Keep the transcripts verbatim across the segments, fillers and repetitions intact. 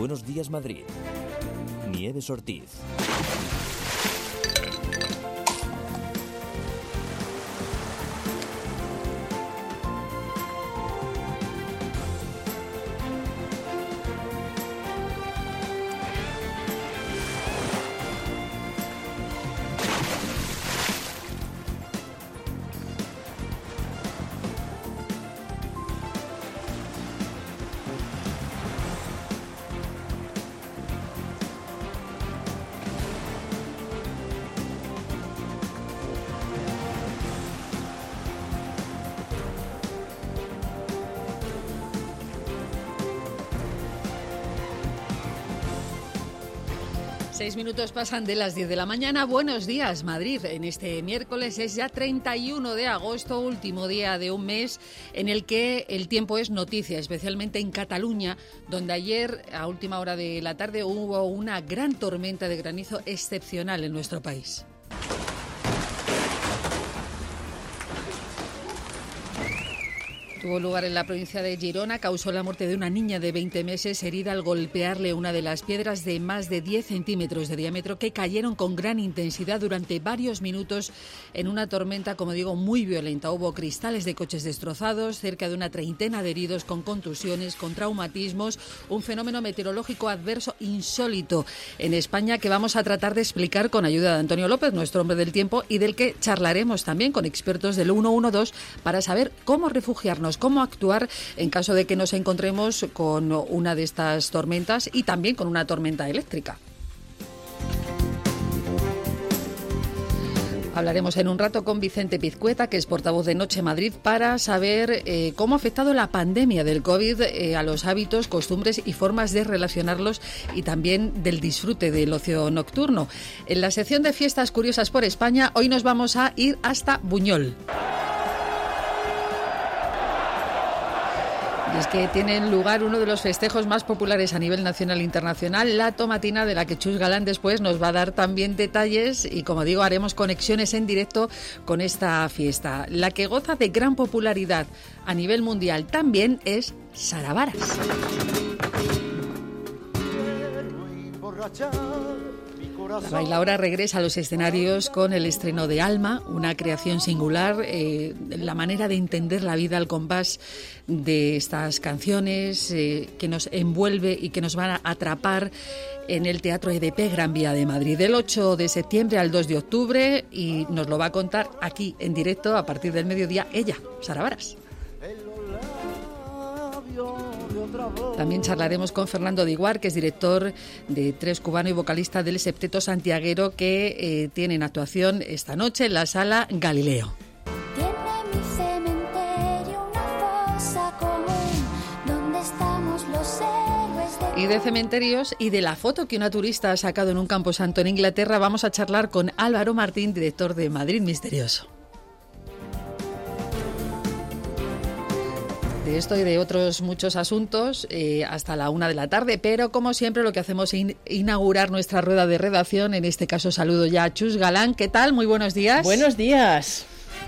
Buenos Días Madrid. Nieves Ortiz. Seis minutos pasan de las diez de la mañana. Buenos días, Madrid. En este miércoles es ya treinta y uno de agosto, último día de un mes en el que el tiempo es noticia, especialmente en Cataluña, donde ayer, a última hora de la tarde, hubo una gran tormenta de granizo excepcional en nuestro país. Tuvo lugar en la provincia de Girona, causó la muerte de una niña de veinte meses herida al golpearle una de las piedras de más de diez centímetros de diámetro que cayeron con gran intensidad durante varios minutos en una tormenta, como digo, muy violenta. Hubo cristales de coches destrozados, cerca de una treintena de heridos con contusiones, con traumatismos, un fenómeno meteorológico adverso insólito en España que vamos a tratar de explicar con ayuda de Antonio López, nuestro hombre del tiempo, y del que charlaremos también con expertos del ciento doce para saber cómo refugiarnos, cómo actuar en caso de que nos encontremos con una de estas tormentas y también con una tormenta eléctrica. Hablaremos en un rato con Vicente Pizcueta, que es portavoz de Noche Madrid, para saber eh, cómo ha afectado la pandemia del COVID eh, a los hábitos, costumbres y formas de relacionarlos y también del disfrute del ocio nocturno. En la sección de Fiestas Curiosas por España, hoy nos vamos a ir hasta Buñol. Y es que tiene lugar uno de los festejos más populares a nivel nacional e internacional, la tomatina, de la que Chus Galán después nos va a dar también detalles y, como digo, haremos conexiones en directo con esta fiesta. La que goza de gran popularidad a nivel mundial también es Sara Varas. La bailaora regresa a los escenarios con el estreno de Alma, una creación singular, eh, la manera de entender la vida al compás de estas canciones eh, que nos envuelve y que nos van a atrapar en el Teatro E D P Gran Vía de Madrid, del ocho de septiembre al dos de octubre, y nos lo va a contar aquí en directo a partir del mediodía ella, Sara Varas. También charlaremos con Fernando Diguar, que es director de Tres Cubano y vocalista del Septeto Santiaguero, que eh, tienen actuación esta noche en la Sala Galileo. Tiene mi cementerio una fosa común donde estamos los héroes de... Y de cementerios y de la foto que una turista ha sacado en un camposanto en Inglaterra, vamos a charlar con Álvaro Martín, director de Madrid Misterioso. De esto y de otros muchos asuntos eh, hasta la una de la tarde, pero como siempre lo que hacemos es in- inaugurar nuestra rueda de redacción. En este caso saludo ya a Chus Galán. ¿Qué tal? Muy buenos días. Buenos días.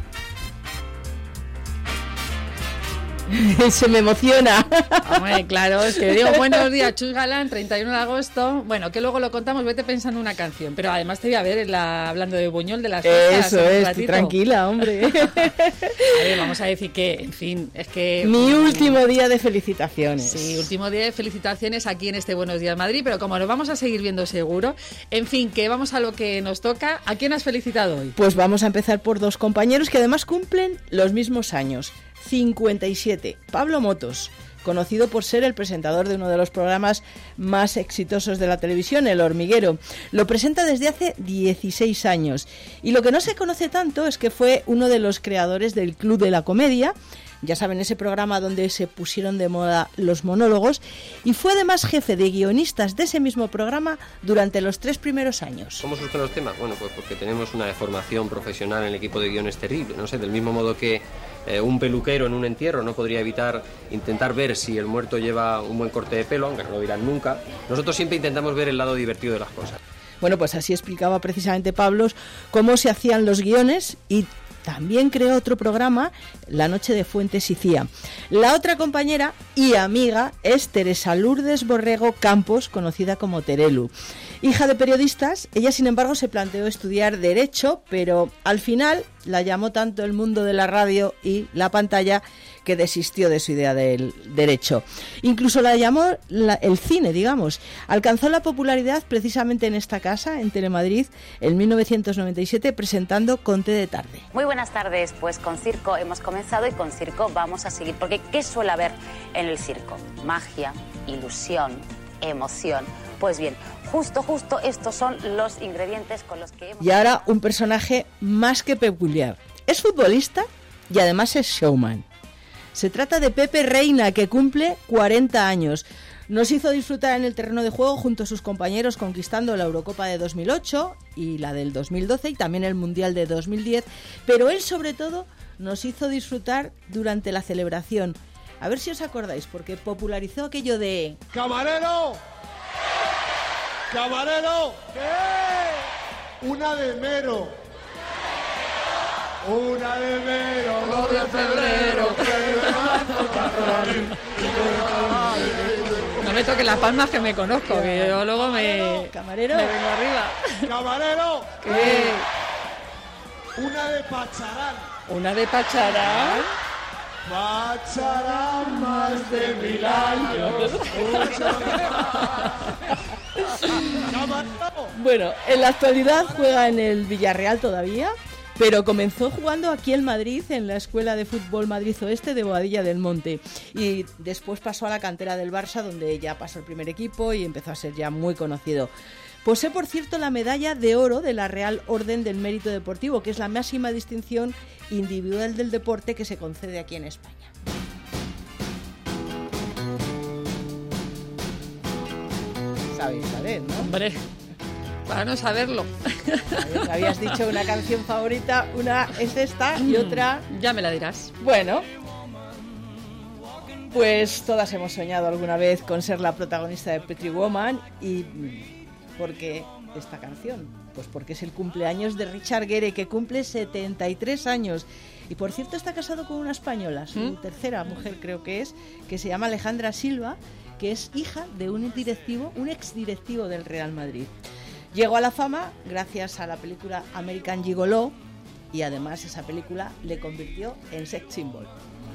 Se me emociona. Hombre, claro, es que digo buenos días, Chus Galán, treinta y uno de agosto. Bueno, que luego lo contamos, vete pensando una canción. Pero además te voy a ver en la, hablando de Buñol, de las fiestas. Eso es, estoy tranquila, hombre. A ver, vamos a decir que, en fin, es que... Mi último día de felicitaciones. Sí, último día de felicitaciones aquí en este Buenos Días Madrid, pero como nos vamos a seguir viendo seguro, en fin, que vamos a lo que nos toca. ¿A quién has felicitado hoy? Pues vamos a empezar por dos compañeros que además cumplen los mismos años. cincuenta y siete. Pablo Motos, conocido por ser el presentador de uno de los programas más exitosos de la televisión, El Hormiguero. Lo presenta desde hace dieciséis años. Y lo que no se conoce tanto es que fue uno de los creadores del Club de la Comedia, ya saben, ese programa donde se pusieron de moda los monólogos, y fue además jefe de guionistas de ese mismo programa durante los tres primeros años. ¿Cómo surgen los temas? Bueno, pues porque tenemos una deformación profesional en el equipo de guiones terrible, no sé, del mismo modo que eh, un peluquero en un entierro no podría evitar intentar ver si el muerto lleva un buen corte de pelo, aunque no lo dirán nunca. Nosotros siempre intentamos ver el lado divertido de las cosas. Bueno, pues así explicaba precisamente Pablo cómo se hacían los guiones y también creó otro programa, La Noche de Fuentes y Cía. La otra compañera y amiga es Teresa Lourdes Borrego Campos, conocida como Terelu. Hija de periodistas, ella sin embargo se planteó estudiar Derecho, pero al final la llamó tanto el mundo de la radio y la pantalla que desistió de su idea del derecho. Incluso la llamó la, el cine, digamos. Alcanzó la popularidad precisamente en esta casa, en Telemadrid, en mil novecientos noventa y siete, presentando Conté de tarde. Muy buenas tardes, pues con circo hemos comenzado y con circo vamos a seguir, porque ¿qué suele haber en el circo? Magia, ilusión, emoción. Pues bien, justo, justo estos son los ingredientes con los que hemos... Y ahora un personaje más que peculiar. Es futbolista y además es showman. Se trata de Pepe Reina, que cumple cuarenta años. Nos hizo disfrutar en el terreno de juego junto a sus compañeros, conquistando la Eurocopa de dos mil ocho y la del dos mil doce y también el Mundial de dos mil diez, pero él sobre todo nos hizo disfrutar durante la celebración. A ver si os acordáis, porque popularizó aquello de... ¡Camarero! ¡Camarero! ¿Qué? Una de enero. Una de enero, dos de febrero, tres de marzo, no me toques las palmas que me conozco, que yo luego me, camarero, me vengo arriba. ¡Camarero! ¿Qué? Una de Pacharán. ¿Una de Pacharán? Pacharán más de mil años. Bueno, en la actualidad juega en el Villarreal todavía, pero comenzó jugando aquí en Madrid, en la Escuela de Fútbol Madrid Oeste de Boadilla del Monte, y después pasó a la cantera del Barça, donde ya pasó el primer equipo y empezó a ser ya muy conocido. Posee, por cierto, la medalla de oro de la Real Orden del Mérito Deportivo, que es la máxima distinción individual del deporte que se concede aquí en España. Sabéis, ¿sabéis, no? Hombre, para no saberlo. Me habías dicho una canción favorita, una es esta y otra... Ya me la dirás. Bueno, pues todas hemos soñado alguna vez con ser la protagonista de Pretty Woman. ¿Y por qué esta canción? Pues porque es el cumpleaños de Richard Gere, que cumple setenta y tres años. Y por cierto está casado con una española, su ¿Mm? tercera mujer creo que es, que se llama Alejandra Silva, que es hija de un directivo, un exdirectivo del Real Madrid. Llegó a la fama gracias a la película American Gigolo y además esa película le convirtió en sex symbol.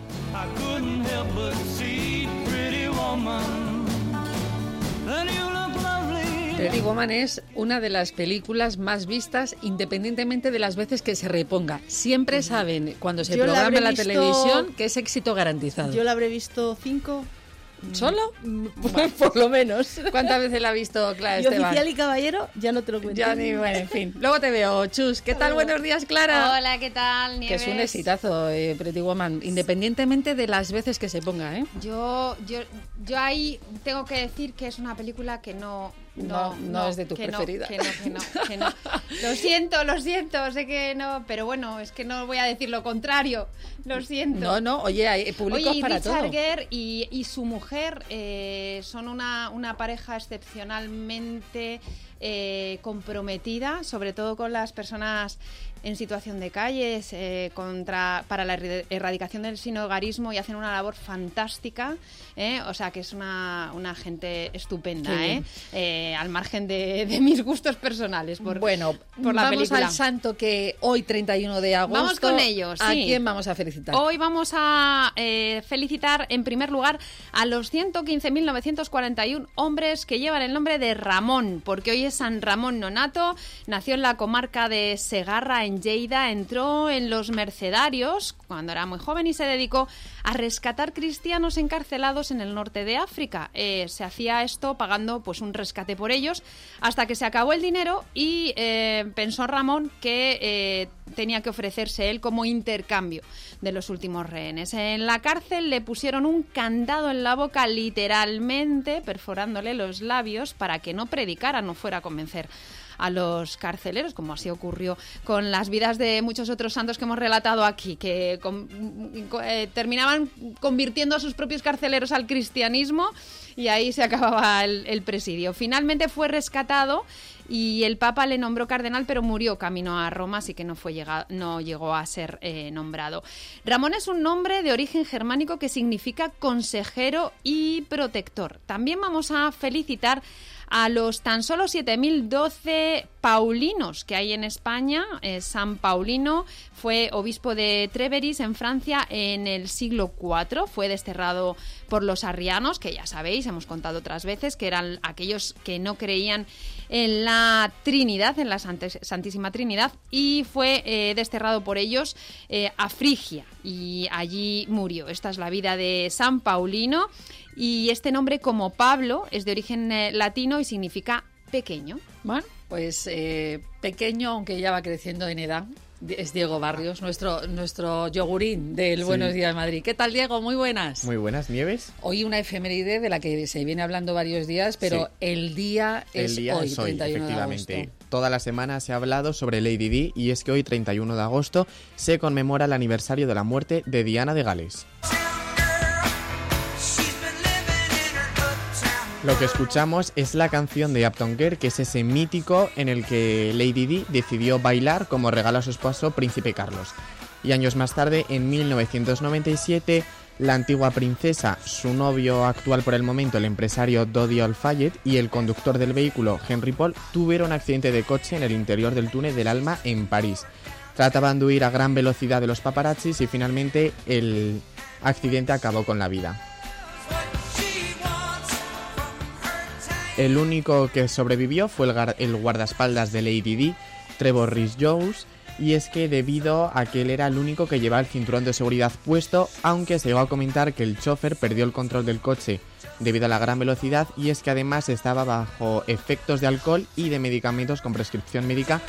Pretty Woman es una de las películas más vistas independientemente de las veces que se reponga. Siempre saben cuando se Yo programa la en la visto... televisión que es éxito garantizado. Yo la habré visto cinco... ¿Solo? Por lo menos. ¿Cuántas veces la ha visto Clara y Esteban? Oficial y Caballero, ya no te lo cuento. Ya ni, bueno, en fin. Luego te veo, Chus. ¿Qué tal? Buenos días, Clara. Hola, ¿qué tal, Nieves? Que es un exitazo, eh, Pretty Woman, independientemente de las veces que se ponga, ¿eh? Yo, yo, yo ahí tengo que decir que es una película que no... No, no, no es de tus preferidas. No, que no, que no, que no. Lo siento, lo siento, sé que no, pero bueno, es que no voy a decir lo contrario, lo siento. No, no, oye, hay públicos oye, para Richard todo. Gere y, y su mujer eh, son una, una pareja excepcionalmente eh, comprometida, sobre todo con las personas en situación de calles, eh, contra, para la erradicación del sinhogarismo, y hacen una labor fantástica, ¿eh? O sea que es una, una gente estupenda, ¿eh? Eh, al margen de, de mis gustos personales por, bueno, por la vamos película. al santo que hoy treinta y uno de agosto. Vamos con ellos, ¿A sí. quién vamos a felicitar? Hoy vamos a eh, felicitar en primer lugar a los ciento quince mil novecientos cuarenta y uno hombres que llevan el nombre de Ramón, porque hoy es San Ramón Nonato, nació en la comarca de Segarra, en Lleida, entró en los mercedarios cuando era muy joven y se dedicó a rescatar cristianos encarcelados en el norte de África. Eh, se hacía esto pagando pues un rescate por ellos, hasta que se acabó el dinero y eh, pensó Ramón que eh, tenía que ofrecerse él como intercambio de los últimos rehenes. En la cárcel le pusieron un candado en la boca, literalmente perforándole los labios para que no predicara, no fuera a convencer a los carceleros, como así ocurrió con las vidas de muchos otros santos que hemos relatado aquí, que con, eh, terminaban convirtiendo a sus propios carceleros al cristianismo y ahí se acababa el, el presidio. Finalmente fue rescatado y el Papa le nombró cardenal, pero murió camino a Roma, así que no, fue llegado, no llegó a ser eh, nombrado. Ramón es un nombre de origen germánico que significa consejero y protector. También vamos a felicitar a los tan solo siete mil doce paulinos que hay en España. Eh, San Paulino fue obispo de Tréveris, en Francia, en el siglo cuatro. Fue desterrado por los arrianos, que ya sabéis, hemos contado otras veces, que eran aquellos que no creían en la Trinidad, en la Santísima Trinidad, y fue eh, desterrado por ellos eh, a Frigia, y allí murió. Esta es la vida de San Paulino, y este nombre, como Pablo, es de origen eh, latino y significa pequeño. Bueno, pues eh, pequeño, aunque ya va creciendo en edad. Es Diego Barrios, nuestro nuestro yogurín del Sí. Buenos Días Madrid. ¿Qué tal, Diego? Muy buenas. Muy buenas, Nieves. Hoy una efeméride de la que se viene hablando varios días, pero Sí. el día es El día hoy, es hoy, treinta y uno de efectivamente. agosto. Toda la semana se ha hablado sobre Lady Di y es que hoy, treinta y uno de agosto, se conmemora el aniversario de la muerte de Diana de Gales. Lo que escuchamos es la canción de Uptown Girl, que es ese mítico en el que Lady Di decidió bailar como regalo a su esposo, Príncipe Carlos. Y años más tarde, en mil novecientos noventa y siete, la antigua princesa, su novio actual por el momento, el empresario Dodi Al-Fayed, y el conductor del vehículo, Henry Paul, tuvieron un accidente de coche en el interior del túnel del Alma en París. Trataban de huir a gran velocidad de los paparazzis y finalmente el accidente acabó con la vida. El único que sobrevivió fue el, gar- el guardaespaldas de Lady Di, Trevor Rhys-Jones, y es que debido a que él era el único que llevaba el cinturón de seguridad puesto, aunque se llegó a comentar que el chofer perdió el control del coche debido a la gran velocidad, y es que además estaba bajo efectos de alcohol y de medicamentos con prescripción médica.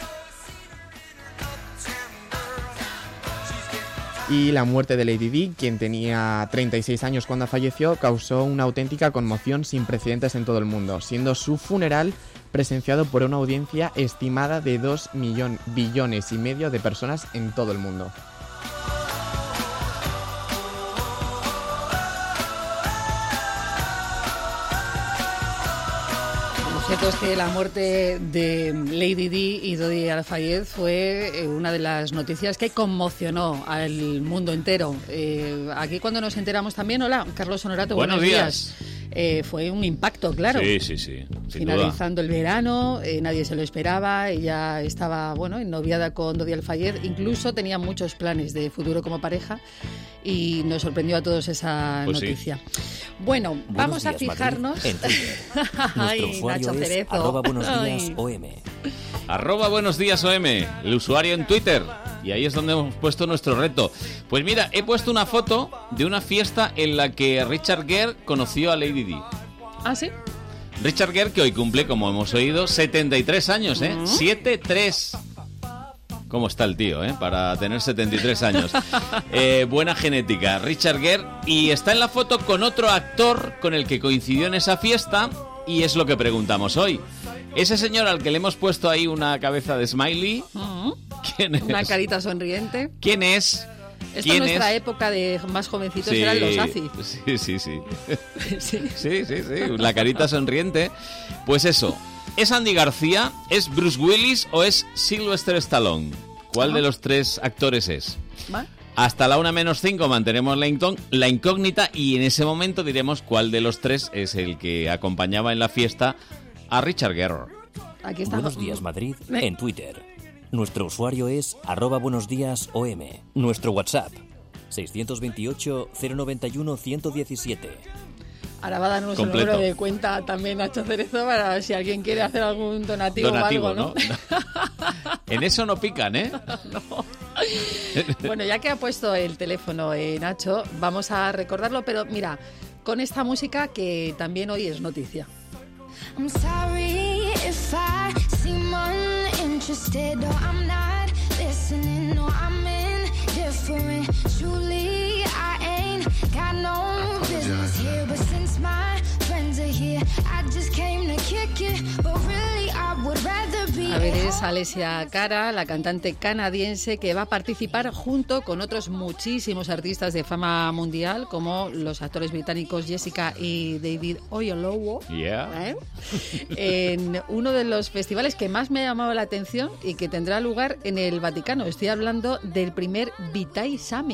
Y la muerte de Lady Di, quien tenía treinta y seis años cuando falleció, causó una auténtica conmoción sin precedentes en todo el mundo, siendo su funeral presenciado por una audiencia estimada de dos millón, billones y medio de personas en todo el mundo. Lo cierto es que la muerte de Lady Di y Dodi Al-Fayed fue eh, una de las noticias que conmocionó al mundo entero. Eh, aquí cuando nos enteramos también, hola, Carlos Honorato, buenos, Buenos días. días. Eh, fue un impacto, claro. Sí, sí, sí. Sin Finalizando duda. el verano, eh, nadie se lo esperaba, ella estaba, bueno, ennoviada con Dodi Al-Fayed, incluso tenía muchos planes de futuro como pareja y nos sorprendió a todos esa Pues sí. noticia. Bueno, Buenos vamos a días, Madrid, fijarnos. en Twitter. Nuestro Ay, usuario Nacho es Cerezo. arroba buenos días Ay. O M. Arroba buenos días O M, el usuario en Twitter. Y ahí es donde hemos puesto nuestro reto. Pues mira, he puesto una foto de una fiesta en la que Richard Gere conoció a Lady Di. ¿Ah, sí? Richard Gere, que hoy cumple, como hemos oído, setenta y tres años, ¿eh? setenta y tres. ¿Cómo está el tío, eh? Para tener setenta y tres años. Eh, buena genética, Richard Gere. Y está en la foto con otro actor con el que coincidió en esa fiesta. Y es lo que preguntamos hoy. Ese señor al que le hemos puesto ahí una cabeza de smiley, ¿quién es? Una carita sonriente. ¿Quién es? Esto en ¿Quién nuestra es? época de más jovencitos Sí, eran los ACI. sí, sí, sí. Sí. Sí, sí, sí, la carita sonriente. Pues eso, ¿es Andy García, es Bruce Willis o es Sylvester Stallone? ¿Cuál Ah. de los tres actores es? ¿Va? Hasta la una menos cinco mantenemos la, incó- la incógnita y en ese momento diremos cuál de los tres es el que acompañaba en la fiesta a Richard Gere. Aquí está. Buenos días, Madrid, Eh. en Twitter. Nuestro usuario es arroba buenos días O M. Nuestro WhatsApp, seiscientos veintiocho, cero noventa y uno, ciento diecisiete. Ahora va a darnos Completo. el número de cuenta también Nacho Cerezo para si alguien quiere hacer algún donativo, Donativo, o algo, ¿no? ¿no? En eso no pican, ¿eh? Bueno, ya que ha puesto el teléfono eh, Nacho, vamos a recordarlo, pero mira, con esta música que también hoy es noticia. I'm sorry if I seem uninterested or I'm not listening or I'm indifferent. Truly, I ain't got no business here, but since my friends are here, I just came to kick it. But really, I would rather be A ver, es Alessia Cara, la cantante canadiense que va a participar junto con otros muchísimos artistas de fama mundial, como los actores británicos Jessica y David Oyelowo, Yeah. ¿eh? en uno de los festivales que más me ha llamado la atención y que tendrá lugar en el Vaticano. Estoy hablando del primer Vitae Summit.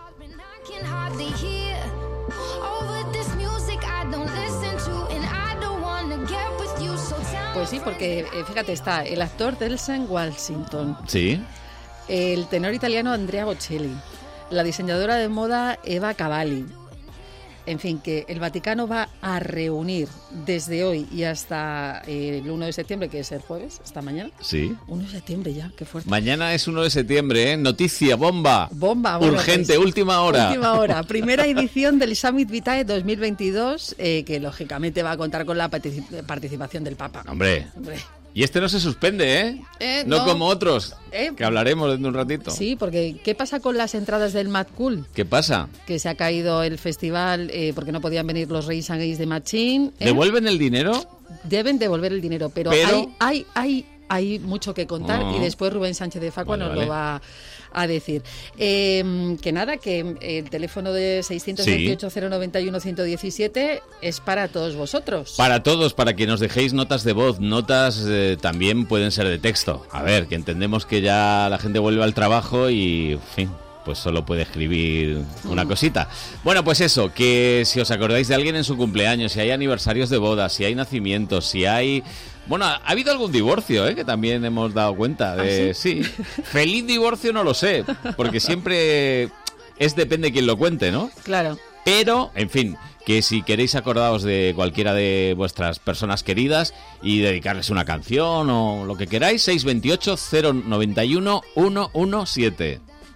Can hardly hear over this music I don't listen to, and I don't wanna get with you, so tell Pues sí, porque eh, fíjate, está el actor Denzel Washington, Sí. el tenor italiano Andrea Bocelli, la diseñadora de moda Eva Cavalli. En fin, que el Vaticano va a reunir desde hoy y hasta eh, el uno de septiembre, que es el jueves, hasta mañana. Sí. uno de septiembre ya, qué fuerte. Mañana es uno de septiembre, ¿eh? Noticia, bomba. Bomba, bueno, Urgente, pues, última hora. Última hora. Primera edición del Summit Vitae dos mil veintidós, eh, que lógicamente va a contar con la particip- participación del Papa. Hombre. Hombre. Y este no se suspende, ¿eh? Eh, no, no. como otros, Eh. que hablaremos dentro de un ratito. Sí, porque ¿qué pasa con las entradas del Mad Cool? ¿Qué pasa? Que se ha caído el festival eh, porque no podían venir los Reyes Against the Machine. ¿eh? ¿Devuelven el dinero? Deben devolver el dinero, pero, Pero- Hay, hay, hay, hay mucho que contar Oh. y después Rubén Sánchez de Facua Vale, nos vale. lo va a decir. Eh, que nada, que el teléfono de seiscientos veintiocho, cero noventa y uno, ciento diecisiete es para todos vosotros. Para todos, para que nos dejéis notas de voz, notas eh, también pueden ser de texto. A ver, que entendemos que ya la gente vuelve al trabajo y, en fin, pues solo puede escribir una cosita. Bueno, pues eso, que si os acordáis de alguien en su cumpleaños, si hay aniversarios de bodas, si hay nacimientos, si hay... Bueno, ha habido algún divorcio, ¿eh? Que también hemos dado cuenta de... ¿Ah, sí? sí. Feliz divorcio no lo sé, porque siempre es depende de quién lo cuente, ¿no? Claro. Pero, en fin, que si queréis acordaros de cualquiera de vuestras personas queridas y dedicarles una canción o lo que queráis, seis veintiocho, cero noventa y uno, ciento diecisiete.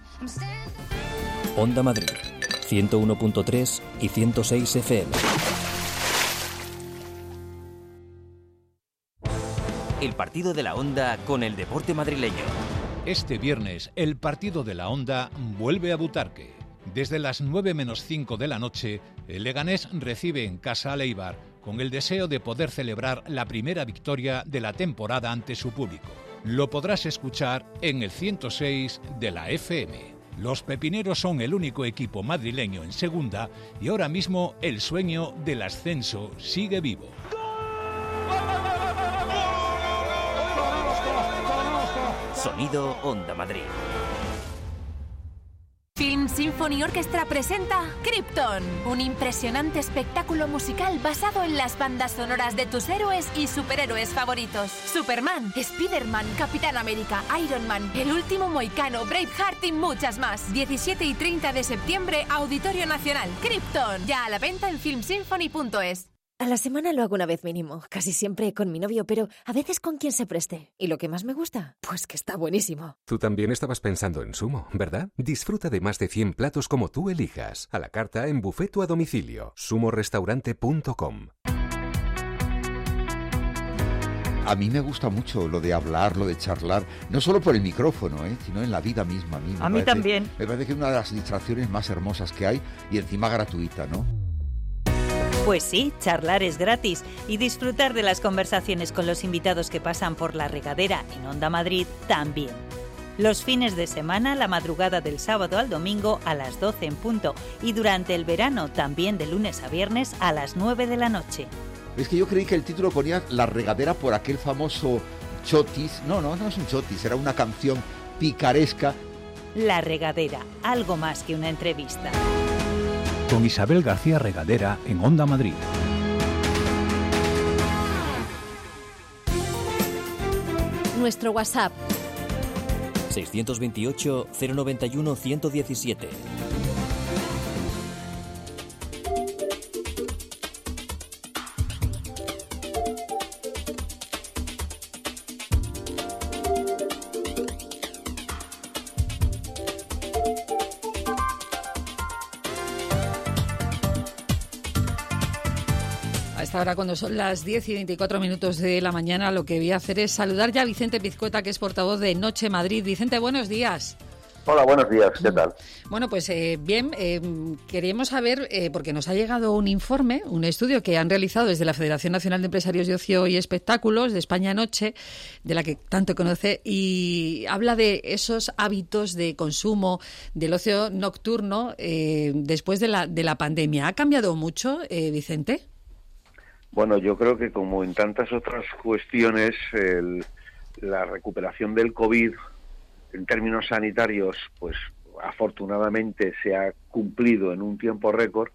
Onda Madrid, ciento uno punto tres y ciento seis F M. El partido de la Onda con el deporte madrileño. Este viernes, el partido de la Onda vuelve a Butarque. Desde las nueve menos cinco de la noche, el Leganés recibe en casa al Eibar con el deseo de poder celebrar la primera victoria de la temporada ante su público. Lo podrás escuchar en el ciento seis de la F M. Los pepineros son el único equipo madrileño en segunda y ahora mismo el sueño del ascenso sigue vivo. Sonido Onda Madrid. Film Symphony Orchestra presenta Krypton, un impresionante espectáculo musical basado en las bandas sonoras de tus héroes y superhéroes favoritos. Superman, Spider-Man, Capitán América, Iron Man, El Último Mohicano, Braveheart y muchas más. diecisiete y treinta de septiembre, Auditorio Nacional. Krypton, ya a la venta en film symphony punto es. A la semana lo hago una vez mínimo, casi siempre con mi novio, pero a veces con quien se preste. ¿Y lo que más me gusta? Pues que está buenísimo. Tú también estabas pensando en Sumo, ¿verdad? Disfruta de más de cien platos como tú elijas, a la carta en buffet o a domicilio. sumo restaurante punto com. A mí me gusta mucho lo de hablar, lo de charlar, no solo por el micrófono, ¿eh? sino en la vida misma. A mí, me A mí parece- también. Me parece que es una de las distracciones más hermosas que hay y encima gratuita, ¿no? Pues sí, charlar es gratis y disfrutar de las conversaciones con los invitados que pasan por La Regadera en Onda Madrid también. Los fines de semana, la madrugada del sábado al domingo a las doce en punto y durante el verano también de lunes a viernes a las nueve de la noche. Es que yo creí que el título ponía La Regadera por aquel famoso chotis. No, no, no es un chotis, era una canción picaresca. La Regadera, algo más que una entrevista. Con Isabel García Regadera en Onda Madrid. Nuestro WhatsApp seiscientos veintiocho, cero noventa y uno, ciento diecisiete. A esta hora, cuando son las diez y veinticuatro minutos de la mañana, lo que voy a hacer es saludar ya a Vicente Pizcueta, que es portavoz de Noche Madrid. Vicente, buenos días. Hola, buenos días, ¿qué tal? Bueno, pues eh, bien, eh, queríamos saber, eh, porque nos ha llegado un informe, un estudio que han realizado desde la Federación Nacional de Empresarios de Ocio y Espectáculos de España Noche, de la que tanto conoce, y habla de esos hábitos de consumo del ocio nocturno eh, después de la, de la pandemia. ¿Ha cambiado mucho, eh, Vicente? Bueno, yo creo que como en tantas otras cuestiones, el, la recuperación del COVID en términos sanitarios, pues afortunadamente se ha cumplido en un tiempo récord,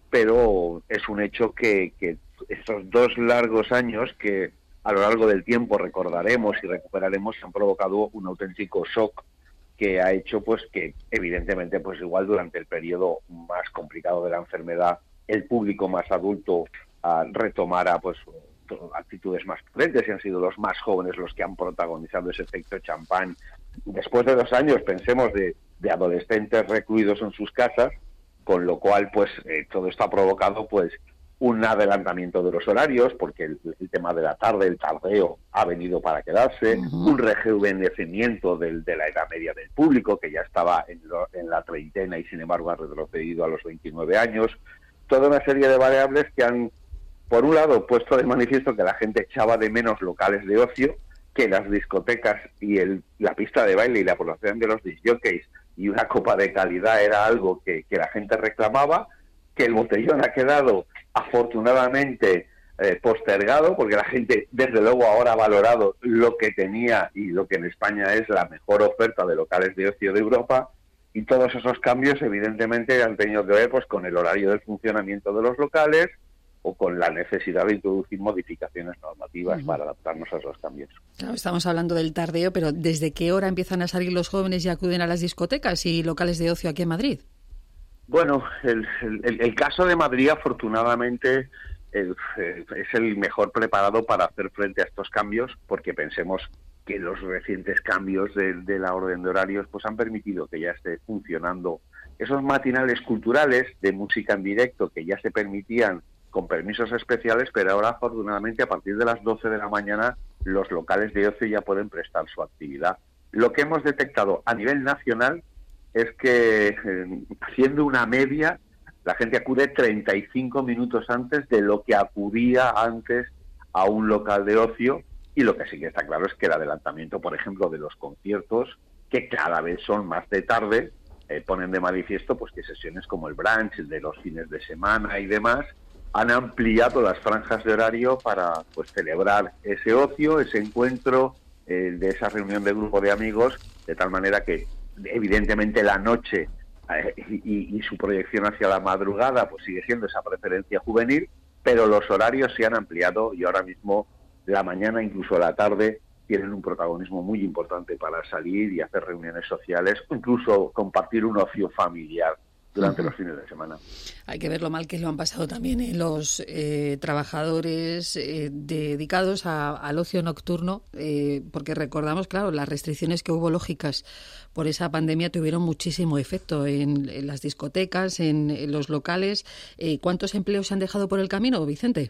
pero es un hecho que, que estos dos largos años que a lo largo del tiempo recordaremos y recuperaremos han provocado un auténtico shock que ha hecho pues que evidentemente pues igual durante el periodo más complicado de la enfermedad el público más adulto uh, retomara pues actitudes más prudentes y han sido los más jóvenes los que han protagonizado ese efecto champán. Después de dos años, pensemos, de, de adolescentes recluidos en sus casas, con lo cual, pues, eh, todo esto ha provocado, pues, un adelantamiento de los horarios, porque el, el tema de la tarde, el tardeo, ha venido para quedarse, uh-huh. un rejuvenecimiento del, de la edad media del público, que ya estaba en, lo, en la treintena y, sin embargo, ha retrocedido a los veintinueve años. Toda una serie de variables que han, por un lado, puesto de manifiesto que la gente echaba de menos locales de ocio, que las discotecas y el, la pista de baile y la población de los disc jockeys y una copa de calidad era algo que, que la gente reclamaba, que el botellón ha quedado afortunadamente eh, postergado, porque la gente desde luego ahora ha valorado lo que tenía y lo que en España es la mejor oferta de locales de ocio de Europa, y todos esos cambios evidentemente han tenido que ver pues con el horario del funcionamiento de los locales, o con la necesidad de introducir modificaciones normativas uh-huh. para adaptarnos a esos cambios. Claro, estamos hablando del tardeo, pero ¿desde qué hora empiezan a salir los jóvenes y acuden a las discotecas y locales de ocio aquí en Madrid? Bueno, el, el, el caso de Madrid, afortunadamente, el, es el mejor preparado para hacer frente a estos cambios, porque pensemos que los recientes cambios de, de la orden de horarios pues han permitido que ya esté funcionando esos matinales culturales de música en directo que ya se permitían con permisos especiales, pero ahora afortunadamente a partir de las doce de la mañana los locales de ocio ya pueden prestar su actividad. Lo que hemos detectado a nivel nacional es que eh, haciendo una media la gente acude treinta y cinco minutos antes de lo que acudía antes a un local de ocio, y lo que sí que está claro es que el adelantamiento, por ejemplo, de los conciertos, que cada vez son más de tarde, eh, ponen de manifiesto pues que sesiones como el brunch, el de los fines de semana y demás, han ampliado las franjas de horario para pues celebrar ese ocio, ese encuentro, eh, de esa reunión de grupo de amigos, de tal manera que evidentemente la noche eh, y, y su proyección hacia la madrugada pues sigue siendo esa preferencia juvenil, pero los horarios se han ampliado y ahora mismo la mañana, incluso la tarde, tienen un protagonismo muy importante para salir y hacer reuniones sociales, o incluso compartir un ocio familiar durante uh-huh. los fines de semana. Hay que ver lo mal que lo han pasado también ¿eh? los eh, trabajadores eh, dedicados a, al ocio nocturno, eh, porque recordamos, claro, las restricciones que hubo lógicas por esa pandemia tuvieron muchísimo efecto en, en las discotecas, en, en los locales. Eh, ¿Cuántos empleos se han dejado por el camino, Vicente?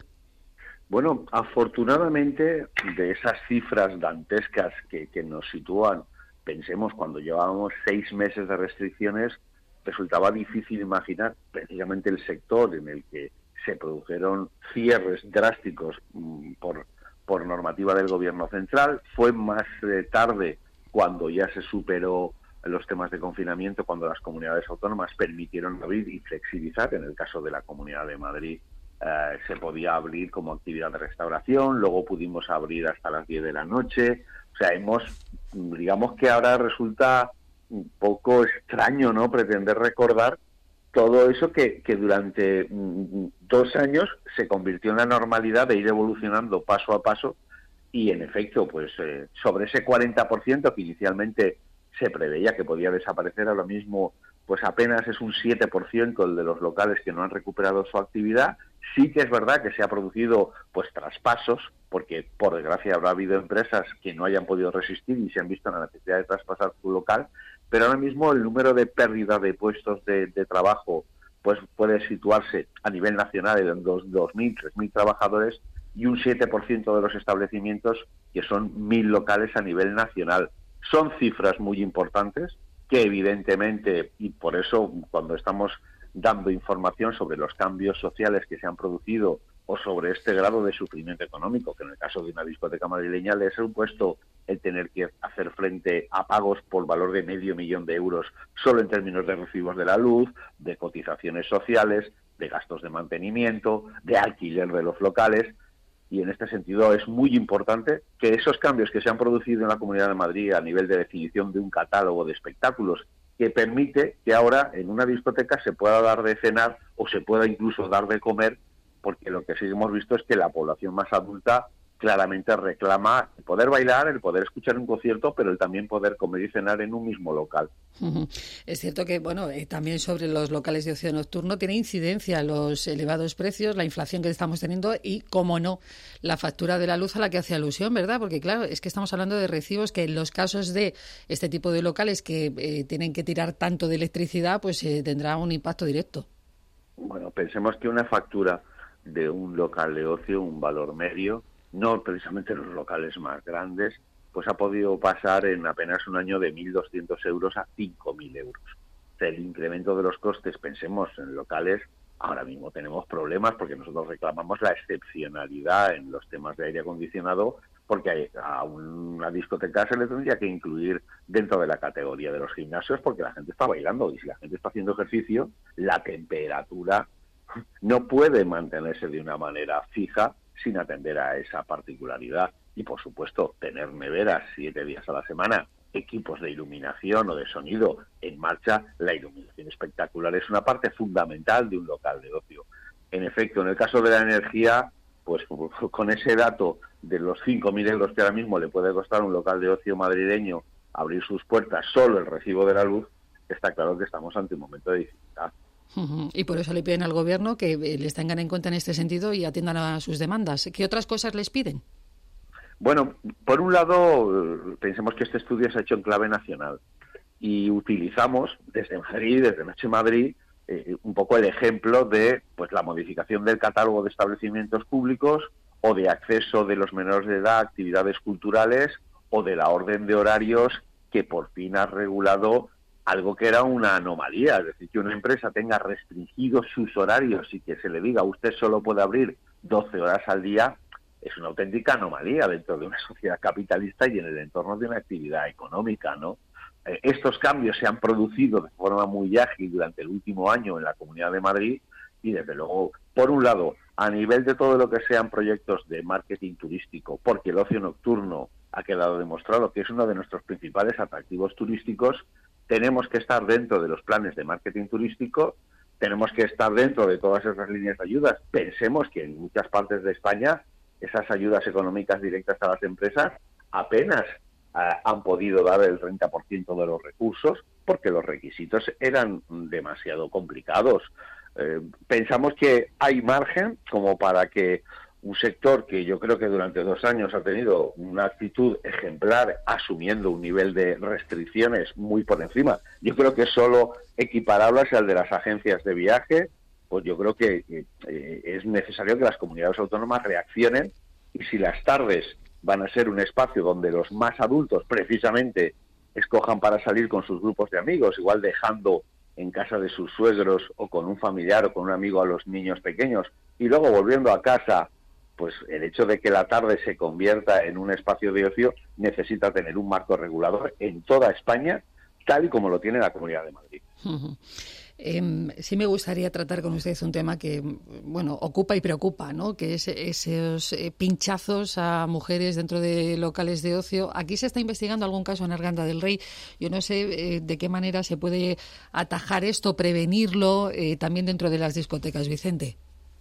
Bueno, afortunadamente, de esas cifras dantescas que, que nos sitúan, pensemos, cuando llevábamos seis meses de restricciones, resultaba difícil imaginar precisamente el sector en el que se produjeron cierres drásticos mmm, por, por normativa del Gobierno central. Fue más eh, tarde cuando ya se superó los temas de confinamiento, cuando las comunidades autónomas permitieron abrir y flexibilizar. En el caso de la Comunidad de Madrid eh, se podía abrir como actividad de restauración, luego pudimos abrir hasta las diez de la noche. O sea, hemos, digamos que ahora resulta un poco extraño, ¿no?, pretender recordar todo eso que, que durante mm, dos años se convirtió en la normalidad de ir evolucionando paso a paso, y en efecto, pues eh, sobre ese cuarenta por ciento que inicialmente se preveía que podía desaparecer, ahora mismo pues apenas es un siete por ciento el de los locales que no han recuperado su actividad. Sí que es verdad que se ha producido pues traspasos, porque por desgracia habrá habido empresas que no hayan podido resistir y se han visto en la necesidad de traspasar su local, pero ahora mismo el número de pérdida de puestos de, de trabajo pues puede situarse a nivel nacional en dos mil, tres mil trabajadores, y un siete por ciento de los establecimientos que son mil locales a nivel nacional. Son cifras muy importantes, que evidentemente, y por eso cuando estamos dando información sobre los cambios sociales que se han producido o sobre este grado de sufrimiento económico, que en el caso de una discoteca madrileña le ha supuesto el tener que hacer frente a pagos por valor de medio millón de euros solo en términos de recibos de la luz, de cotizaciones sociales, de gastos de mantenimiento, de alquiler de los locales. Y en este sentido es muy importante que esos cambios que se han producido en la Comunidad de Madrid a nivel de definición de un catálogo de espectáculos que permite que ahora en una discoteca se pueda dar de cenar o se pueda incluso dar de comer, porque lo que sí hemos visto es que la población más adulta claramente reclama el poder bailar, el poder escuchar un concierto, pero el también poder comer y cenar en un mismo local. Es cierto que, bueno, eh, también sobre los locales de ocio nocturno tiene incidencia los elevados precios, la inflación que estamos teniendo y, cómo no, la factura de la luz a la que hace alusión, ¿verdad? Porque, claro, es que estamos hablando de recibos que en los casos de este tipo de locales que eh, tienen que tirar tanto de electricidad, pues eh, tendrá un impacto directo. Bueno, pensemos que una factura de un local de ocio, un valor medio, no precisamente los locales más grandes, pues ha podido pasar en apenas un año de mil doscientos euros a cinco mil euros. O sea, el incremento de los costes, pensemos en locales, ahora mismo tenemos problemas porque nosotros reclamamos la excepcionalidad en los temas de aire acondicionado, porque a una discoteca se le tendría que incluir dentro de la categoría de los gimnasios porque la gente está bailando y si la gente está haciendo ejercicio, la temperatura no puede mantenerse de una manera fija sin atender a esa particularidad. Y, por supuesto, tener neveras siete días a la semana, equipos de iluminación o de sonido en marcha. La iluminación espectacular es una parte fundamental de un local de ocio. En efecto, en el caso de la energía, pues con ese dato de los cinco mil euros que ahora mismo le puede costar un local de ocio madrileño abrir sus puertas, solo el recibo de la luz, está claro que estamos ante un momento de dificultad. Uh-huh. Y por eso le piden al Gobierno que les tengan en cuenta en este sentido y atiendan a sus demandas. ¿Qué otras cosas les piden? Bueno, por un lado, pensemos que este estudio se ha hecho en clave nacional y utilizamos desde Madrid, desde Noche Madrid, eh, un poco el ejemplo de pues la modificación del catálogo de establecimientos públicos o de acceso de los menores de edad a actividades culturales o de la orden de horarios que por fin ha regulado algo que era una anomalía, es decir, que una empresa tenga restringidos sus horarios y que se le diga usted solo puede abrir doce horas al día, es una auténtica anomalía dentro de una sociedad capitalista y en el entorno de una actividad económica, ¿no? Eh, estos cambios se han producido de forma muy ágil durante el último año en la Comunidad de Madrid y, desde luego, por un lado, a nivel de todo lo que sean proyectos de marketing turístico, porque el ocio nocturno ha quedado demostrado que es uno de nuestros principales atractivos turísticos, tenemos que estar dentro de los planes de marketing turístico, tenemos que estar dentro de todas esas líneas de ayudas. Pensemos que en muchas partes de España esas ayudas económicas directas a las empresas apenas uh, han podido dar el treinta por ciento de los recursos porque los requisitos eran demasiado complicados. Eh, pensamos que hay margen como para que un sector que yo creo que durante dos años ha tenido una actitud ejemplar, asumiendo un nivel de restricciones muy por encima. Yo creo que solo equiparables al de las agencias de viaje, pues yo creo que eh, es necesario que las comunidades autónomas reaccionen y si las tardes van a ser un espacio donde los más adultos precisamente escojan para salir con sus grupos de amigos, igual dejando en casa de sus suegros o con un familiar o con un amigo a los niños pequeños y luego volviendo a casa, pues el hecho de que la tarde se convierta en un espacio de ocio necesita tener un marco regulador en toda España, tal y como lo tiene la Comunidad de Madrid. Uh-huh. Eh, sí me gustaría tratar con usted un tema que, bueno, ocupa y preocupa, ¿no? Que es esos eh, pinchazos a mujeres dentro de locales de ocio. Aquí se está investigando algún caso en Arganda del Rey. Yo no sé eh, de qué manera se puede atajar esto, prevenirlo, eh, también dentro de las discotecas, Vicente.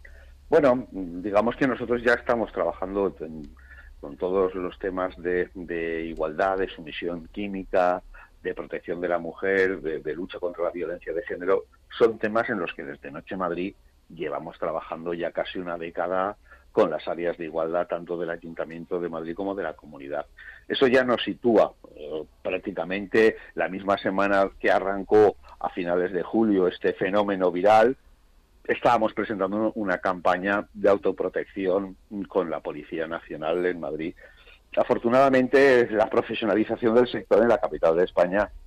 Bueno, digamos que nosotros ya estamos trabajando en, con todos los temas de, de igualdad, de sumisión química, de protección de la mujer, de, de lucha contra la violencia de género. Son temas en los que desde Noche Madrid llevamos trabajando ya casi una década con las áreas de igualdad tanto del Ayuntamiento de Madrid como de la comunidad. Eso ya nos sitúa eh, prácticamente la misma semana que arrancó a finales de julio este fenómeno viral. Estábamos presentando una campaña de autoprotección con la Policía Nacional en Madrid. Afortunadamente, la profesionalización del sector en la capital de España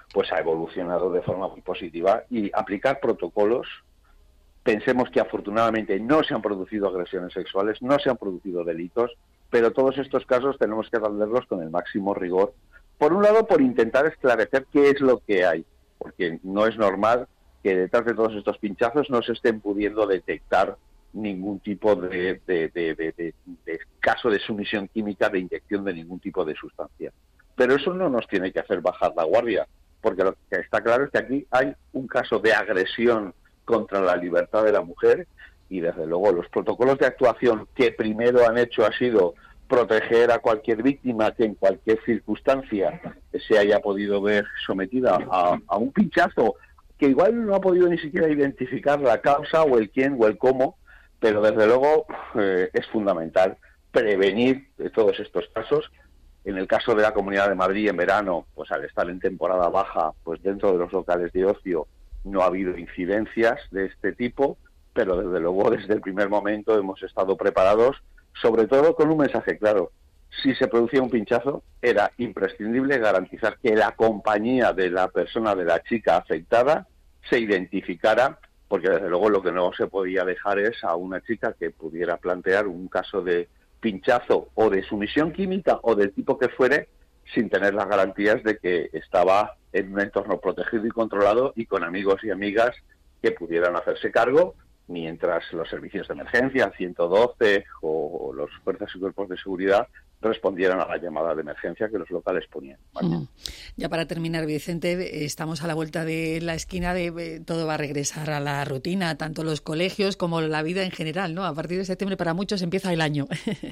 pues ha evolucionado de forma muy positiva, y aplicar protocolos. Pensemos que afortunadamente no se han producido agresiones sexuales, no se han producido delitos, pero todos estos casos tenemos que atenderlos con el máximo rigor. Por un lado, por intentar esclarecer qué es lo que hay, porque no es normal que detrás de todos estos pinchazos no se estén pudiendo detectar ningún tipo de, de, de, de, de, de caso de sumisión química, de inyección de ningún tipo de sustancia. Pero eso no nos tiene que hacer bajar la guardia, porque lo que está claro es que aquí hay un caso de agresión contra la libertad de la mujer, y desde luego los protocolos de actuación que primero han hecho ha sido proteger a cualquier víctima que en cualquier circunstancia se haya podido ver sometida a, a un pinchazo, que igual no ha podido ni siquiera identificar la causa o el quién o el cómo, pero desde luego eh, es fundamental prevenir de todos estos casos. En el caso de la Comunidad de Madrid, en verano, pues al estar en temporada baja, pues dentro de los locales de ocio no ha habido incidencias de este tipo, pero desde luego desde el primer momento hemos estado preparados, sobre todo con un mensaje claro. Si se producía un pinchazo, era imprescindible garantizar que la compañía de la persona, de la chica afectada, se identificara, porque desde luego lo que no se podía dejar es a una chica que pudiera plantear un caso de pinchazo o de sumisión química o del tipo que fuere, sin tener las garantías de que estaba en un entorno protegido y controlado y con amigos y amigas que pudieran hacerse cargo, mientras los servicios de emergencia, ciento doce o los fuerzas y cuerpos de seguridad respondieran a la llamada de emergencia que los locales ponían. Mm. Ya para terminar, Vicente, estamos a la vuelta de la esquina de todo va a regresar a la rutina, tanto los colegios como la vida en general, ¿no? A partir de septiembre para muchos empieza el año.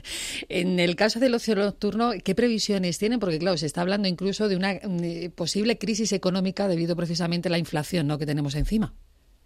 En el caso del ocio nocturno, ¿qué previsiones tienen? Porque claro, se está hablando incluso de una posible crisis económica debido precisamente a la inflación, ¿no?, que tenemos encima.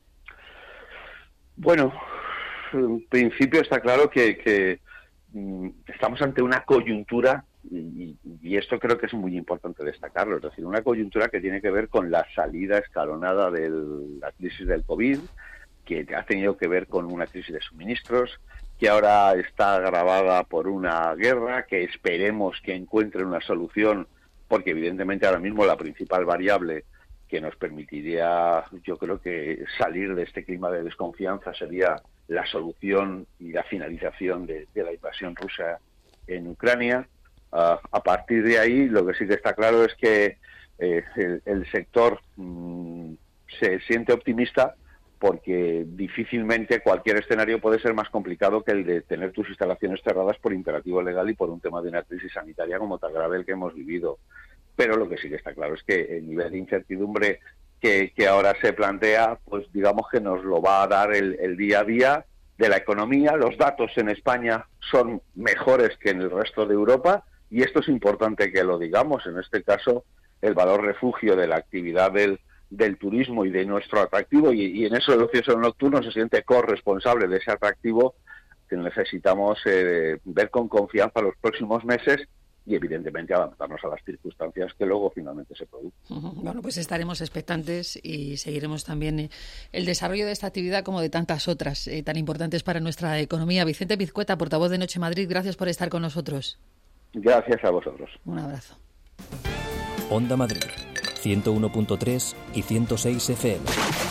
Bueno, en principio está claro que, que estamos ante una coyuntura, y, y esto creo que es muy importante destacarlo, es decir, una coyuntura que tiene que ver con la salida escalonada de la crisis del COVID, que ha tenido que ver con una crisis de suministros, que ahora está agravada por una guerra, que esperemos que encuentre una solución, porque evidentemente ahora mismo la principal variable que nos permitiría, yo creo que salir de este clima de desconfianza sería la solución y la finalización de, de la invasión rusa en Ucrania. Uh, a partir de ahí, lo que sí que está claro es que eh, el, el sector mmm, se siente optimista, porque difícilmente cualquier escenario puede ser más complicado que el de tener tus instalaciones cerradas por imperativo legal y por un tema de una crisis sanitaria como tan grave el que hemos vivido. Pero lo que sí que está claro es que el nivel de incertidumbre que, que ahora se plantea, pues digamos que nos lo va a dar el, el día a día de la economía. Los datos en España son mejores que en el resto de Europa, y esto es importante que lo digamos. En este caso, el valor refugio de la actividad del, del turismo y de nuestro atractivo, y, y en eso el ocio nocturno se siente corresponsable de ese atractivo que necesitamos eh, ver con confianza los próximos meses, y evidentemente adaptarnos a las circunstancias que luego finalmente se producen. Bueno, pues estaremos expectantes y seguiremos también el desarrollo de esta actividad como de tantas otras eh, tan importantes para nuestra economía. Vicente Pizcueta, portavoz de Noche Madrid, gracias por estar con nosotros. Gracias a vosotros. Un abrazo. Onda Madrid, ciento uno punto tres y ciento seis F M.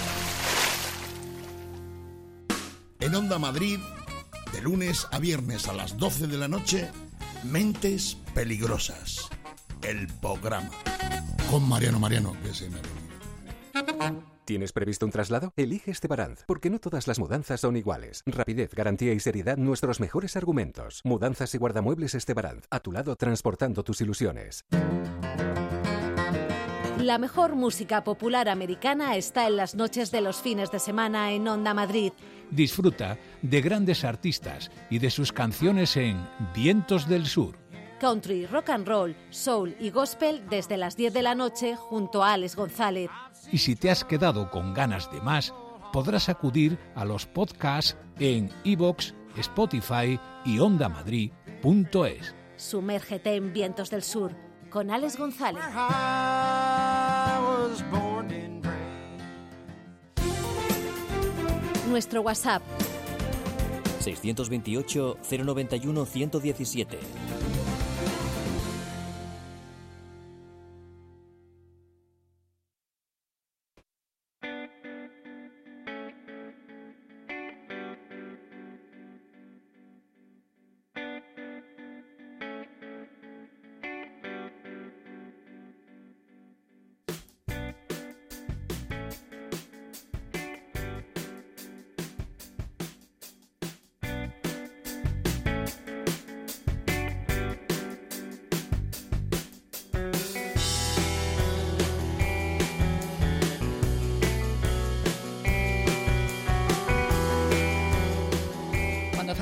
En Onda Madrid, de lunes a viernes a las doce de la noche, Mentes Peligrosas, el programa. Con Mariano Mariano, que se me olvida. ¿Tienes previsto un traslado? Elige Estebaranz, porque no todas las mudanzas son iguales. Rapidez, garantía y seriedad, nuestros mejores argumentos. Mudanzas y guardamuebles Estebaranz, a tu lado transportando tus ilusiones. La mejor música popular americana está en las noches de los fines de semana en Onda Madrid. Disfruta de grandes artistas y de sus canciones en Vientos del Sur. Country, rock and roll, soul y gospel desde las diez de la noche junto a Alex González. Y si te has quedado con ganas de más, podrás acudir a los podcasts en iVoox, Spotify y onda madrid punto es. Sumérgete en Vientos del Sur con Alex González. Nuestro WhatsApp seiscientos veintiocho, cero noventa y uno, ciento diecisiete.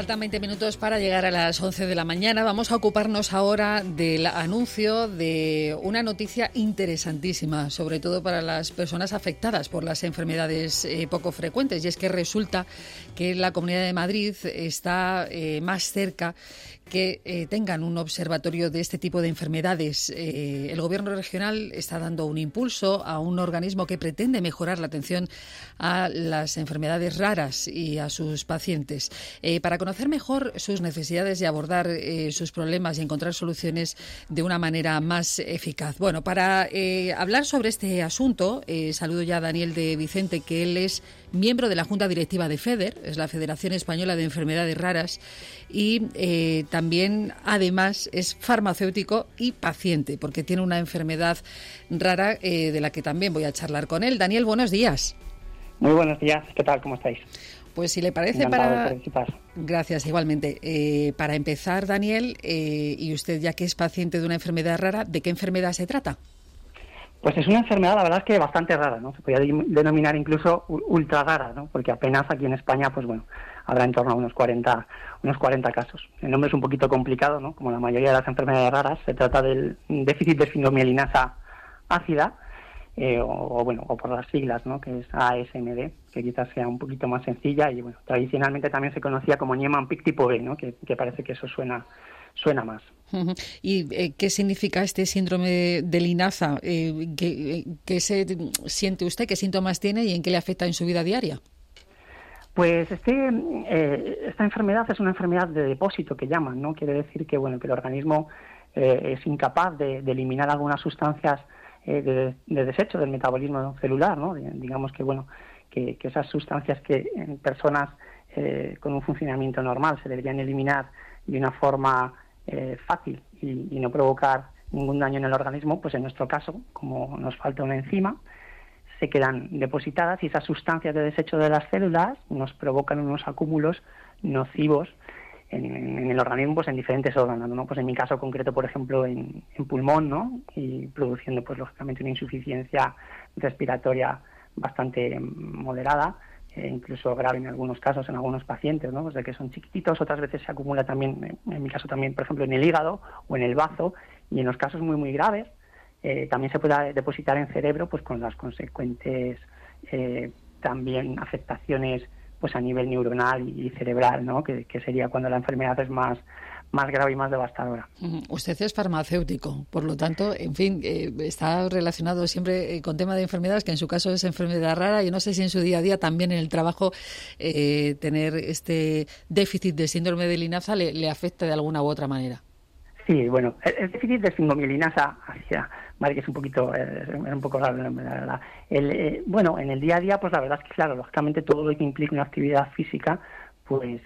Faltan veinte minutos para llegar a las once de la mañana. Vamos a ocuparnos ahora del anuncio de una noticia interesantísima, sobre todo para las personas afectadas por las enfermedades eh, poco frecuentes. Y es que resulta que la Comunidad de Madrid está eh, más cerca que eh, tengan un observatorio de este tipo de enfermedades. Eh, el Gobierno regional está dando un impulso a un organismo que pretende mejorar la atención a las enfermedades raras y a sus pacientes. Eh, para conocer mejor sus necesidades y abordar eh, sus problemas y encontrar soluciones de una manera más eficaz. Bueno, para eh, hablar sobre este asunto, eh, saludo ya a Daniel de Vicente, que él es miembro de la Junta Directiva de FEDER, es la Federación Española de Enfermedades Raras, y eh, también, además, es farmacéutico y paciente, porque tiene una enfermedad rara eh, de la que también voy a charlar con él. Daniel, buenos días. Muy buenos días, ¿qué tal? ¿Cómo estáis? Pues si le parece, para... Gracias, igualmente. Eh, para empezar, Daniel, eh, y usted ya que es paciente de una enfermedad rara, ¿de qué enfermedad se trata? Pues es una enfermedad, la verdad es que bastante rara, ¿no? Se podría denominar incluso ultra rara, ¿no? Porque apenas aquí en España, pues bueno, habrá en torno a unos cuarenta, unos cuarenta casos. El nombre es un poquito complicado, ¿no? Como la mayoría de las enfermedades raras, se trata del déficit de sindromielinasa ácida, eh, o, o bueno, o por las siglas, ¿no? Que es A S M D, que quizás sea un poquito más sencilla y bueno, tradicionalmente también se conocía como Niemann-Pick tipo B, ¿no? Que, que parece que eso suena suena más. ¿Y eh, qué significa este síndrome de linaza? Eh, ¿qué, ¿Qué se siente usted? ¿Qué síntomas tiene y en qué le afecta en su vida diaria? Pues este, eh, esta enfermedad es una enfermedad de depósito que llaman, ¿no? Quiere decir que bueno que el organismo eh, es incapaz de, de eliminar algunas sustancias eh, de, de desecho del metabolismo celular, ¿no? Digamos que bueno que, que esas sustancias que en personas eh, con un funcionamiento normal se deberían eliminar de una forma eh, fácil y, y no provocar ningún daño en el organismo, pues en nuestro caso, como nos falta una enzima, se quedan depositadas y esas sustancias de desecho de las células nos provocan unos acúmulos nocivos en, en, en el organismo, pues en diferentes órganos, ¿no? Pues en mi caso concreto, por ejemplo, en, en pulmón, ¿no? Y produciendo, pues lógicamente, una insuficiencia respiratoria bastante moderada, Eh, incluso grave en algunos casos, en algunos pacientes, ¿no? Pues de que son chiquititos, otras veces se acumula también, en mi caso también, por ejemplo, en el hígado o en el bazo, y en los casos muy, muy graves, eh, también se puede depositar en cerebro, pues con las consecuentes eh, también afectaciones pues a nivel neuronal y cerebral, ¿no? Que, que sería cuando la enfermedad es más más grave y más devastadora. Usted es farmacéutico, por lo tanto, en fin, eh, está relacionado siempre eh, con tema de enfermedades, que en su caso es enfermedad rara. Yo no sé si en su día a día también en el trabajo eh, tener este déficit de síndrome de linaza le, le afecta de alguna u otra manera. Sí, bueno, el, el déficit de sindromielinasa ácida, vale, que es un poquito, eh, es un poco raro, la verdad. El, eh, bueno, en el día a día, pues la verdad es que, claro, lógicamente todo lo que implica una actividad física, pues...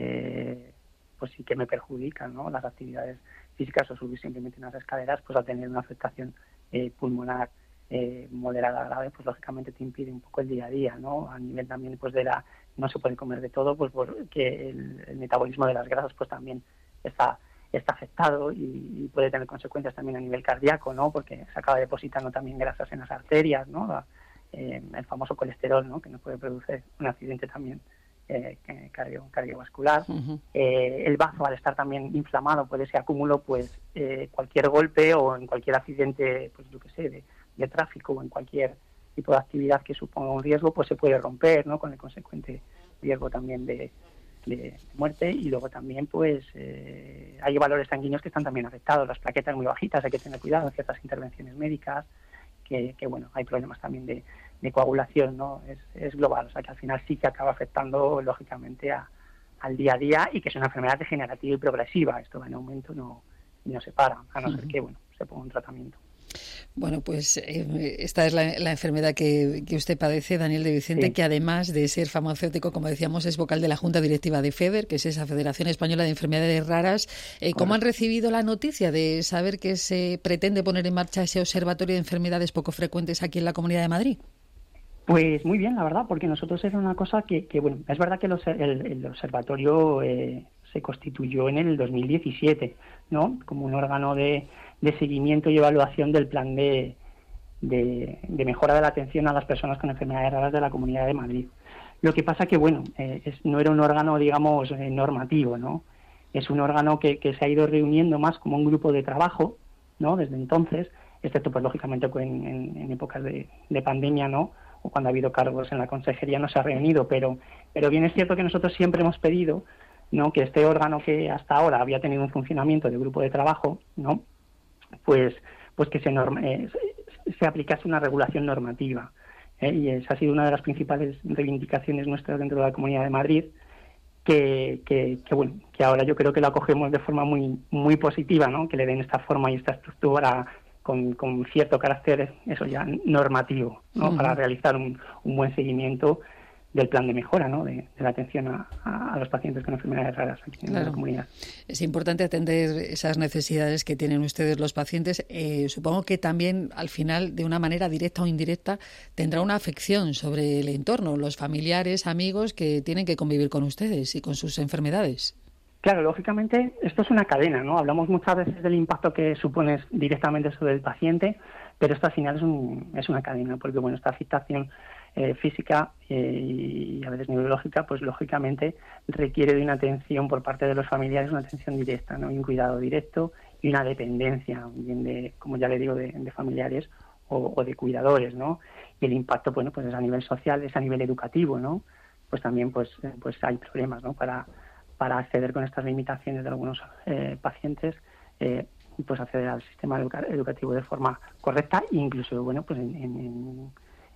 Eh, pues sí que me perjudican, ¿no? Las actividades físicas o subir simplemente unas escaleras, pues al tener una afectación eh, pulmonar eh, moderada grave, pues lógicamente te impide un poco el día a día, ¿no? A nivel también, pues de la, no se puede comer de todo, pues porque el, el metabolismo de las grasas, pues también está está afectado y, y puede tener consecuencias también a nivel cardíaco, ¿no? Porque se acaba depositando también grasas en las arterias, ¿no? La, eh, el famoso colesterol, ¿no? Que nos puede producir un accidente también Eh, cardio, cardiovascular. Uh-huh. Eh, el bazo, al estar también inflamado por ese acúmulo, pues eh, cualquier golpe o en cualquier accidente, pues yo qué sé, de, de tráfico o en cualquier tipo de actividad que suponga un riesgo, pues se puede romper, ¿no? Con el consecuente riesgo también de, de muerte. Y luego también, pues, eh, hay valores sanguíneos que están también afectados, las plaquetas muy bajitas, hay que tener cuidado en ciertas intervenciones médicas, que, que bueno, hay problemas también de de coagulación, ¿no? Es, es global, o sea que al final sí que acaba afectando lógicamente a, al día a día y que es una enfermedad degenerativa y progresiva. Esto va en aumento no, y no se para, a no ser que bueno se ponga un tratamiento. Bueno, pues eh, esta es la, la enfermedad que, que usted padece, Daniel de Vicente, sí. Que además de ser farmacéutico, como decíamos, es vocal de la Junta Directiva de FEDER, que es esa Federación Española de Enfermedades Raras. Eh, ¿Cómo han recibido la noticia de saber que se pretende poner en marcha ese observatorio de enfermedades poco frecuentes aquí en la Comunidad de Madrid? Pues muy bien, la verdad, porque nosotros era una cosa que, que bueno, es verdad que los, el, el observatorio eh, se constituyó en el dos mil diecisiete, ¿no? Como un órgano de, de seguimiento y evaluación del plan de, de, de mejora de la atención a las personas con enfermedades raras de la Comunidad de Madrid. Lo que pasa que, bueno, eh, es, no era un órgano, digamos, eh, normativo, ¿no? Es un órgano que, que se ha ido reuniendo más como un grupo de trabajo, ¿no? Desde entonces, excepto, pues, lógicamente, en, en, en épocas de, de pandemia, ¿no? O cuando ha habido cargos en la consejería no se ha reunido, pero, pero bien es cierto que nosotros siempre hemos pedido, ¿no? Que este órgano que hasta ahora había tenido un funcionamiento de grupo de trabajo, ¿no? Pues, pues que se, norma, eh, se aplicase una regulación normativa. ¿eh? Y esa ha sido una de las principales reivindicaciones nuestras dentro de la Comunidad de Madrid, que, que, que bueno, que ahora yo creo que lo acogemos de forma muy, muy positiva, ¿no? Que le den esta forma y esta estructura con, con cierto carácter, eso ya, normativo, ¿no? Uh-huh. Para realizar un, un buen seguimiento del plan de mejora, ¿no? de, de la atención a, a, a los pacientes con enfermedades raras aquí en claro. la comunidad. Es importante atender esas necesidades que tienen ustedes los pacientes. Eh, supongo que también, al final, de una manera directa o indirecta, tendrá una afección sobre el entorno, los familiares, amigos que tienen que convivir con ustedes y con sus enfermedades. Claro, lógicamente, esto es una cadena, ¿no? Hablamos muchas veces del impacto que supone directamente sobre el paciente, pero esto al final es, un, es una cadena, porque, bueno, esta afectación Eh, física eh, y a veces neurológica, pues lógicamente requiere de una atención por parte de los familiares, una atención directa, ¿no? Y un cuidado directo y una dependencia, bien de, como ya le digo, de, de familiares o, o de cuidadores, ¿no? Y el impacto, bueno, pues es a nivel social, es a nivel educativo, ¿no? Pues también, pues, eh, pues hay problemas, ¿no? Para, para acceder con estas limitaciones de algunos eh, pacientes, eh, pues acceder al sistema educa- educativo de forma correcta, e incluso, bueno, pues en, en, en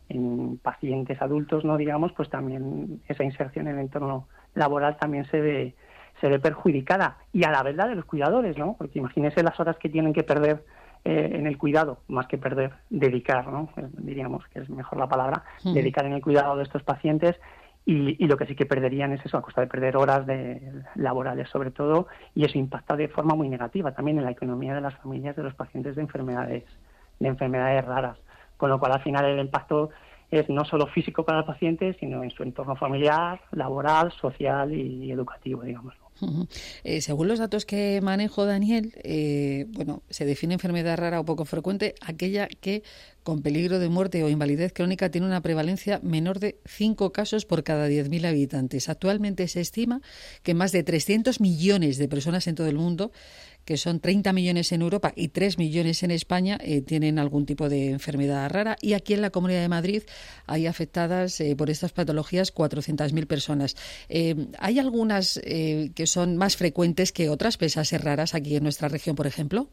en pacientes adultos, no digamos, pues también esa inserción en el entorno laboral también se ve se ve perjudicada, y a la verdad de los cuidadores, ¿no? Porque imagínense las horas que tienen que perder eh, en el cuidado, más que perder, dedicar, ¿no? Eh, diríamos que es mejor la palabra, uh-huh. dedicar en el cuidado de estos pacientes, y, y lo que sí que perderían es eso, a costa de perder horas de laborales sobre todo, y eso impacta de forma muy negativa también en la economía de las familias de los pacientes de enfermedades de enfermedades raras. Con lo cual, al final, el impacto es no solo físico para el paciente, sino en su entorno familiar, laboral, social y educativo, digamos. Uh-huh. Eh, según los datos que manejo, Daniel, eh, bueno, se define enfermedad rara o poco frecuente aquella que, con peligro de muerte o invalidez crónica, tiene una prevalencia menor de cinco casos por cada diez mil habitantes. Actualmente se estima que más de trescientos millones de personas en todo el mundo, que son treinta millones en Europa y tres millones en España, eh, tienen algún tipo de enfermedad rara, y aquí en la Comunidad de Madrid hay afectadas eh, por estas patologías cuatrocientas mil personas. Eh, ¿Hay algunas eh, que son más frecuentes que otras, pese a ser raras, aquí en nuestra región, por ejemplo?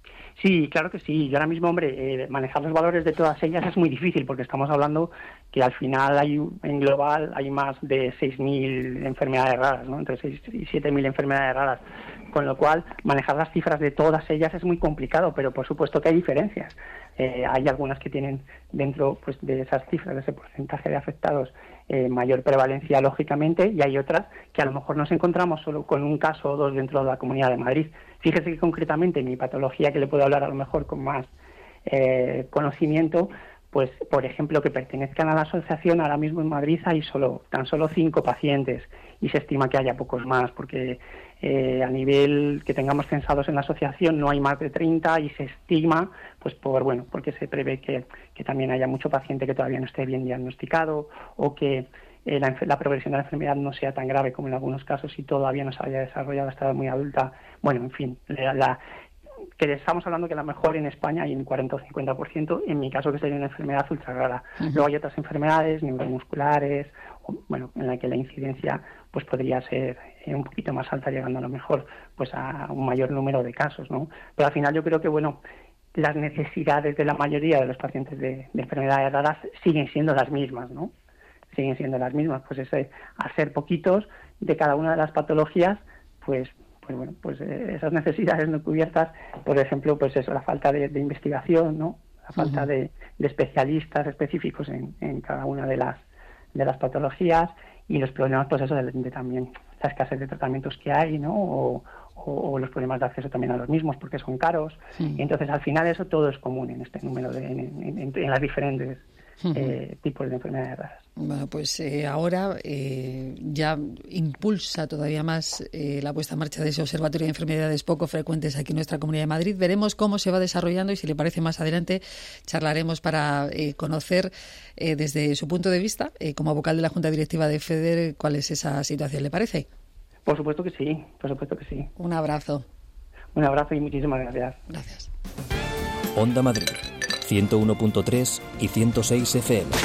Sí, claro que sí. Yo ahora mismo, hombre, eh, manejar los valores de todas ellas es muy difícil, porque estamos hablando que al final hay en global hay más de seis mil enfermedades raras, ¿no? Entre seis y siete mil enfermedades raras, con lo cual manejar las cifras de todas ellas es muy complicado, pero por supuesto que hay diferencias. Eh, hay algunas que tienen dentro, pues, de esas cifras, de ese porcentaje de afectados, eh, mayor prevalencia, lógicamente, y hay otras que a lo mejor nos encontramos solo con un caso o dos dentro de la Comunidad de Madrid. Fíjese que concretamente mi patología, que le puedo hablar a lo mejor con más eh, conocimiento, pues, por ejemplo, que pertenezcan a la asociación, ahora mismo en Madrid hay solo tan solo cinco pacientes, y se estima que haya pocos más, porque eh, a nivel que tengamos censados en la asociación no hay más de treinta, y se estima, pues por bueno, porque se prevé que, que también haya mucho paciente que todavía no esté bien diagnosticado, o que eh, la, la progresión de la enfermedad no sea tan grave como en algunos casos y todavía no se haya desarrollado hasta edad muy adulta. Bueno, en fin, la, la que estamos hablando que la mejor en España hay un cuarenta o cincuenta por ciento, en mi caso que sería una enfermedad ultra rara. Uh-huh. Luego hay otras enfermedades neuromusculares, o, bueno, en la que la incidencia pues podría ser eh, un poquito más alta, llegando a lo mejor pues a un mayor número de casos, ¿no? Pero al final yo creo que, bueno, las necesidades de la mayoría de los pacientes de, de enfermedades raras siguen siendo las mismas, ¿no? Siguen siendo las mismas, pues ese, al ser poquitos de cada una de las patologías, pues pues bueno, pues eh, esas necesidades no cubiertas, por ejemplo, pues eso, la falta de, de investigación, ¿no? La falta uh-huh. de, de especialistas específicos en, en cada una de las de las patologías, y los problemas, pues eso, de, de también la escasez de tratamientos que hay, ¿no? O, o, o los problemas de acceso también a los mismos, porque son caros. Sí. Y entonces, al final, eso todo es común en este número, de, en, en, en, en las diferentes uh-huh. eh, tipos de enfermedades raras. Bueno, pues eh, ahora eh, ya impulsa todavía más eh, la puesta en marcha de ese observatorio de enfermedades poco frecuentes aquí en nuestra Comunidad de Madrid. Veremos cómo se va desarrollando y, si le parece, más adelante charlaremos para eh, conocer eh, desde su punto de vista, eh, como vocal de la Junta Directiva de FEDER, cuál es esa situación. ¿Le parece? Por supuesto que sí, por supuesto que sí. Un abrazo. Un abrazo y muchísimas gracias. Gracias. Onda Madrid, ciento uno punto tres y ciento seis F M.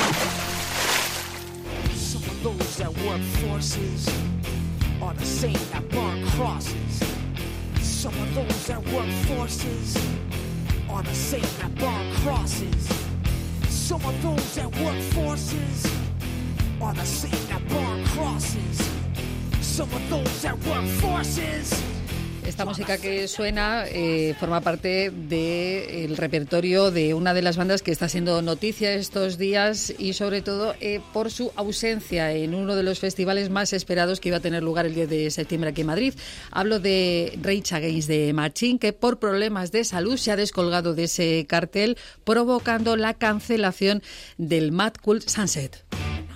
Those that work forces are the same that burn crosses. Some of those that work forces are the same that burn crosses. Some of those that work forces are the same that burn crosses. Some of those that work forces. Esta música que suena eh, forma parte del repertorio de una de las bandas que está siendo noticia estos días y, sobre todo, eh, por su ausencia en uno de los festivales más esperados que iba a tener lugar el diez de septiembre aquí en Madrid. Hablo de Rage Against the Machine, que por problemas de salud se ha descolgado de ese cartel, provocando la cancelación del Mad Cool Sunset.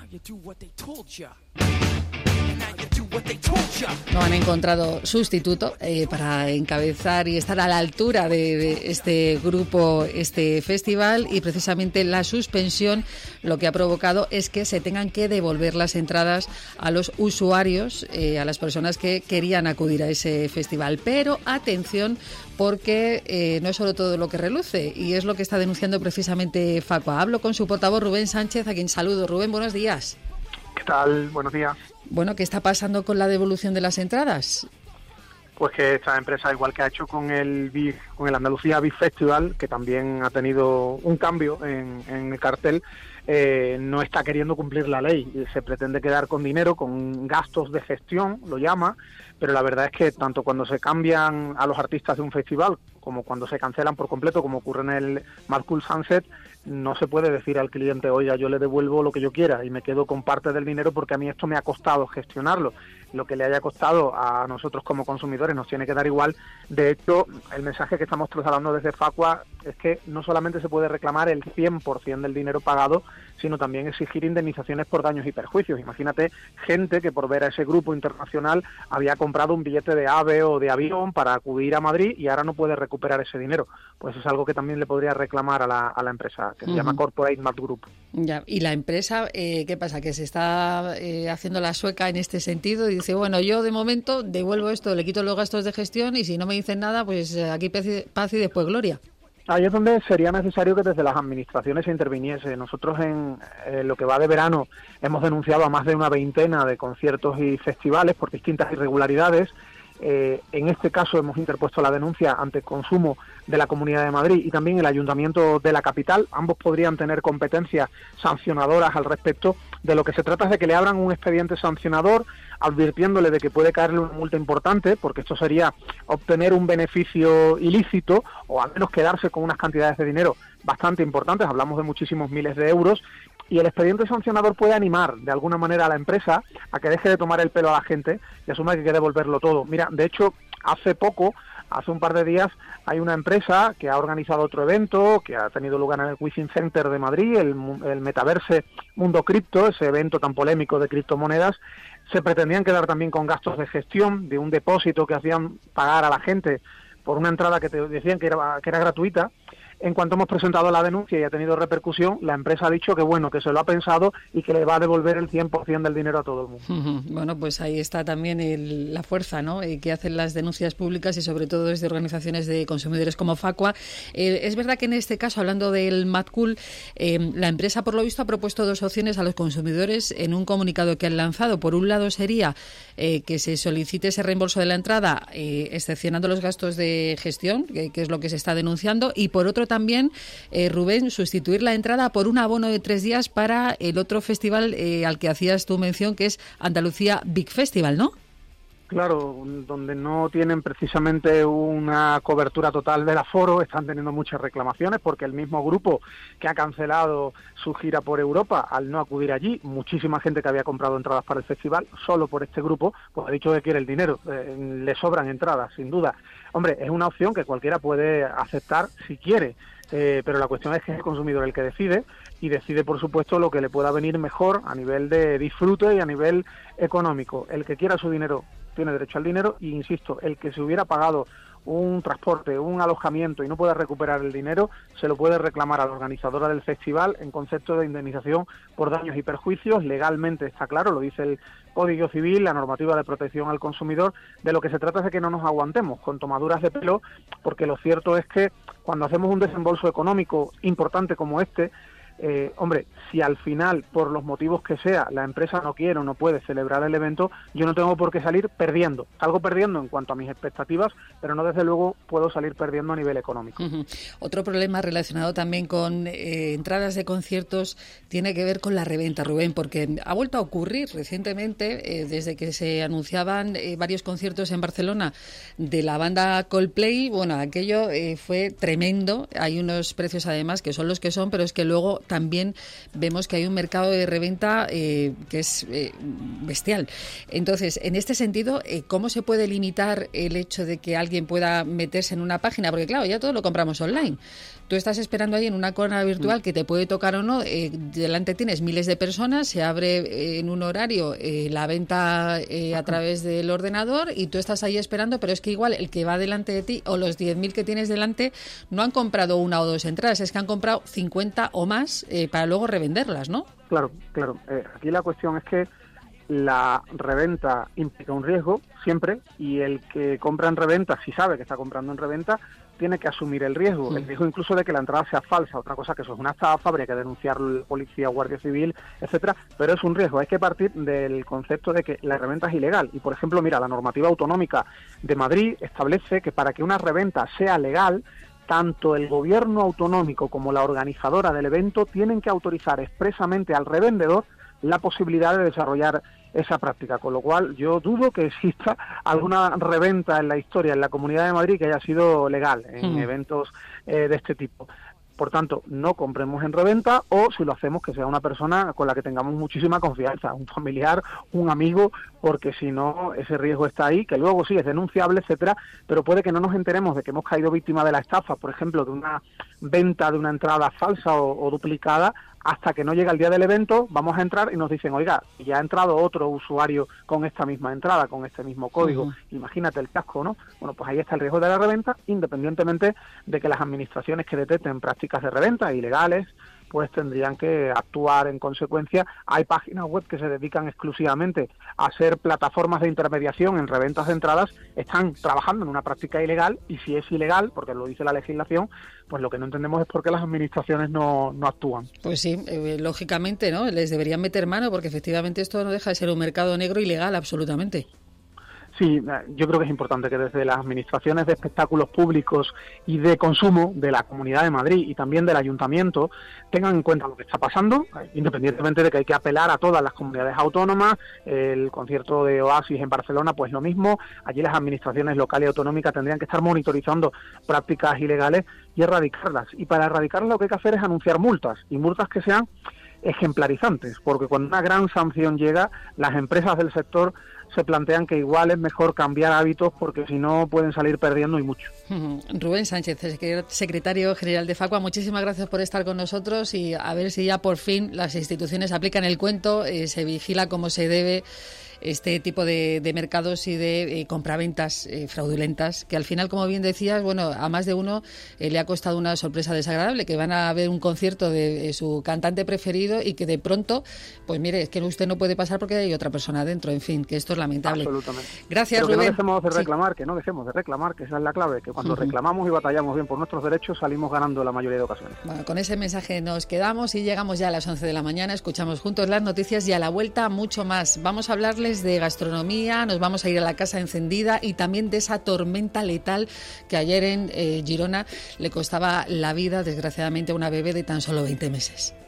No han encontrado sustituto eh, para encabezar y estar a la altura de, de este grupo, este festival, y precisamente la suspensión lo que ha provocado es que se tengan que devolver las entradas a los usuarios, eh, a las personas que querían acudir a ese festival. Pero atención, porque eh, no es solo todo lo que reluce, y es lo que está denunciando precisamente Facua. Hablo con su portavoz, Rubén Sánchez, a quien saludo. Rubén, buenos días. ¿Qué tal? Buenos días. Bueno, ¿qué está pasando con la devolución de las entradas? Pues que esta empresa, igual que ha hecho con el Big, con el Andalucía Big Festival, que también ha tenido un cambio en, en el cartel, eh, no está queriendo cumplir la ley. Se pretende quedar con dinero, con gastos de gestión, lo llama, pero la verdad es que tanto cuando se cambian a los artistas de un festival como cuando se cancelan por completo, como ocurre en el Mad Cool Sunset, no se puede decir al cliente, oiga, yo le devuelvo lo que yo quiera y me quedo con parte del dinero porque a mí esto me ha costado gestionarlo. Lo que le haya costado a nosotros como consumidores nos tiene que dar igual. De hecho, el mensaje que estamos trasladando desde Facua es que no solamente se puede reclamar el cien por ciento del dinero pagado, sino también exigir indemnizaciones por daños y perjuicios. Imagínate gente que por ver a ese grupo internacional había comprado un billete de AVE o de avión para acudir a Madrid y ahora no puede recuperar ese dinero. Pues es algo que también le podría reclamar a la, a la empresa, que se uh-huh. llama Corporate Mad Group. Ya. Y la empresa, eh, ¿qué pasa? Que se está eh, haciendo la sueca en este sentido y dice, bueno, yo de momento devuelvo esto, le quito los gastos de gestión y si no me dicen nada, pues aquí paz y después gloria. Ahí es donde sería necesario que desde las administraciones se interviniese. Nosotros en eh, lo que va de verano hemos denunciado a más de una veintena de conciertos y festivales por distintas irregularidades. Eh, en este caso hemos interpuesto la denuncia ante Consumo de la Comunidad de Madrid y también el Ayuntamiento de la capital. Ambos podrían tener competencias sancionadoras al respecto. De lo que se trata es de que le abran un expediente sancionador advirtiéndole de que puede caerle una multa importante, porque esto sería obtener un beneficio ilícito o al menos quedarse con unas cantidades de dinero bastante importantes, hablamos de muchísimos miles de euros, y el expediente sancionador puede animar de alguna manera a la empresa a que deje de tomar el pelo a la gente y asuma que hay que devolverlo todo. Mira, de hecho, hace poco, hace un par de días, hay una empresa que ha organizado otro evento que ha tenido lugar en el Within Center de Madrid, el, el Metaverse Mundo Cripto, ese evento tan polémico de criptomonedas. Se pretendían quedar también con gastos de gestión de un depósito que hacían pagar a la gente por una entrada que te decían que era, que era gratuita. En cuanto hemos presentado la denuncia y ha tenido repercusión, la empresa ha dicho que bueno, que se lo ha pensado y que le va a devolver el cien por ciento del dinero a todo el mundo. Uh-huh. Bueno, pues ahí está también el, la fuerza, ¿no?, eh, que hacen las denuncias públicas y sobre todo desde organizaciones de consumidores como Facua. Eh, es verdad que en este caso, hablando del Mad Cool, eh, la empresa por lo visto ha propuesto dos opciones a los consumidores en un comunicado que han lanzado. Por un lado sería eh, que se solicite ese reembolso de la entrada, eh, excepcionando los gastos de gestión, que, que es lo que se está denunciando, y por otro también, eh, Rubén, sustituir la entrada por un abono de tres días para el otro festival eh, al que hacías tu mención, que es Andalucía Big Festival, ¿no? Claro, donde no tienen precisamente una cobertura total del aforo, están teniendo muchas reclamaciones porque el mismo grupo que ha cancelado su gira por Europa, al no acudir allí, muchísima gente que había comprado entradas para el festival, solo por este grupo, pues ha dicho que quiere el dinero, eh, le sobran entradas, sin duda. Hombre, es una opción que cualquiera puede aceptar si quiere, eh, pero la cuestión es que es el consumidor el que decide, y decide, por supuesto, lo que le pueda venir mejor a nivel de disfrute y a nivel económico. El que quiera su dinero tiene derecho al dinero, y insisto, el que se hubiera pagado un transporte, un alojamiento y no pueda recuperar el dinero, se lo puede reclamar a la organizadora del festival en concepto de indemnización por daños y perjuicios. Legalmente está claro, lo dice el Código Civil, la normativa de protección al consumidor. De lo que se trata es de que no nos aguantemos con tomaduras de pelo, porque lo cierto es que cuando hacemos un desembolso económico importante como este, Eh, hombre, si al final, por los motivos que sea, la empresa no quiere o no puede celebrar el evento, yo no tengo por qué salir perdiendo. Salgo perdiendo en cuanto a mis expectativas, pero no desde luego puedo salir perdiendo a nivel económico. Uh-huh. Otro problema relacionado también con eh, entradas de conciertos tiene que ver con la reventa, Rubén, porque ha vuelto a ocurrir recientemente, eh, desde que se anunciaban eh, varios conciertos en Barcelona de la banda Coldplay. Bueno, aquello eh, fue tremendo. Hay unos precios además que son los que son, pero es que luego también vemos que hay un mercado de reventa eh, que es eh, bestial. Entonces, en este sentido, eh, ¿cómo se puede limitar el hecho de que alguien pueda meterse en una página? Porque claro, ya todo lo compramos online. Tú estás esperando ahí en una corona virtual que te puede tocar o no, eh, delante tienes miles de personas, se abre eh, en un horario eh, la venta eh, a través del ordenador y tú estás ahí esperando, pero es que igual el que va delante de ti o los diez mil que tienes delante no han comprado una o dos entradas, es que han comprado cincuenta o más eh, para luego revenderlas, ¿no? Claro, claro. Eh, aquí la cuestión es que la reventa implica un riesgo siempre, y el que compra en reventa, si sabe que está comprando en reventa, tiene que asumir el riesgo, el riesgo incluso de que la entrada sea falsa. Otra cosa que eso es una estafa, habría que denunciarlo la policía, guardia civil, etcétera, pero es un riesgo. Hay que partir del concepto de que la reventa es ilegal, y por ejemplo, mira, la normativa autonómica de Madrid establece que para que una reventa sea legal, tanto el gobierno autonómico como la organizadora del evento tienen que autorizar expresamente al revendedor la posibilidad de desarrollar esa práctica, con lo cual yo dudo que exista alguna reventa en la historia en la Comunidad de Madrid que haya sido legal en mm. eventos eh, de este tipo. Por tanto, no compremos en reventa, o si lo hacemos, que sea una persona con la que tengamos muchísima confianza, un familiar, un amigo, porque si no, ese riesgo está ahí, que luego sí es denunciable, etcétera, pero puede que no nos enteremos de que hemos caído víctima de la estafa, por ejemplo, de una venta de una entrada falsa o, o duplicada, hasta que no llega el día del evento, vamos a entrar y nos dicen, oiga, ya ha entrado otro usuario con esta misma entrada, con este mismo código. Uh-huh. Imagínate el casco, ¿no? Bueno, pues ahí está el riesgo de la reventa, independientemente de que las administraciones que detecten prácticas de reventa ilegales, pues tendrían que actuar en consecuencia. Hay páginas web que se dedican exclusivamente a ser plataformas de intermediación en reventas de entradas, están trabajando en una práctica ilegal, y si es ilegal, porque lo dice la legislación, pues lo que no entendemos es por qué las administraciones no, no actúan. Pues sí, eh, lógicamente, ¿no? Les deberían meter mano, porque efectivamente esto no deja de ser un mercado negro ilegal, absolutamente. Sí, yo creo que es importante que desde las administraciones de espectáculos públicos y de consumo de la Comunidad de Madrid y también del Ayuntamiento tengan en cuenta lo que está pasando, independientemente de que hay que apelar a todas las comunidades autónomas. El concierto de Oasis en Barcelona, pues lo mismo. Allí las administraciones locales y autonómicas tendrían que estar monitorizando prácticas ilegales y erradicarlas. Y para erradicarlas lo que hay que hacer es anunciar multas, y multas que sean ejemplarizantes, porque cuando una gran sanción llega, las empresas del sector se plantean que igual es mejor cambiar hábitos, porque si no pueden salir perdiendo y mucho. Rubén Sánchez, secretario general de Facua, muchísimas gracias por estar con nosotros, y a ver si ya por fin las instituciones aplican el cuento, eh, se vigila como se debe este tipo de, de mercados y de eh, compraventas eh, fraudulentas, que al final, como bien decías, bueno, a más de uno eh, le ha costado una sorpresa desagradable, que van a ver un concierto de, de su cantante preferido y que de pronto, pues mire, es que usted no puede pasar porque hay otra persona dentro, en fin, que esto es lamentable. Absolutamente. Gracias, Pero que Rubén. no dejemos de reclamar, sí. que no dejemos de reclamar, que esa es la clave, que cuando uh-huh. reclamamos y batallamos bien por nuestros derechos, salimos ganando la mayoría de ocasiones. Bueno, con ese mensaje nos quedamos y llegamos ya a las once de la mañana, escuchamos juntos las noticias y a la vuelta mucho más. Vamos a hablarles de gastronomía, nos vamos a ir a la casa encendida y también de esa tormenta letal que ayer en eh, Girona le costaba la vida, desgraciadamente, a una bebé de tan solo veinte meses.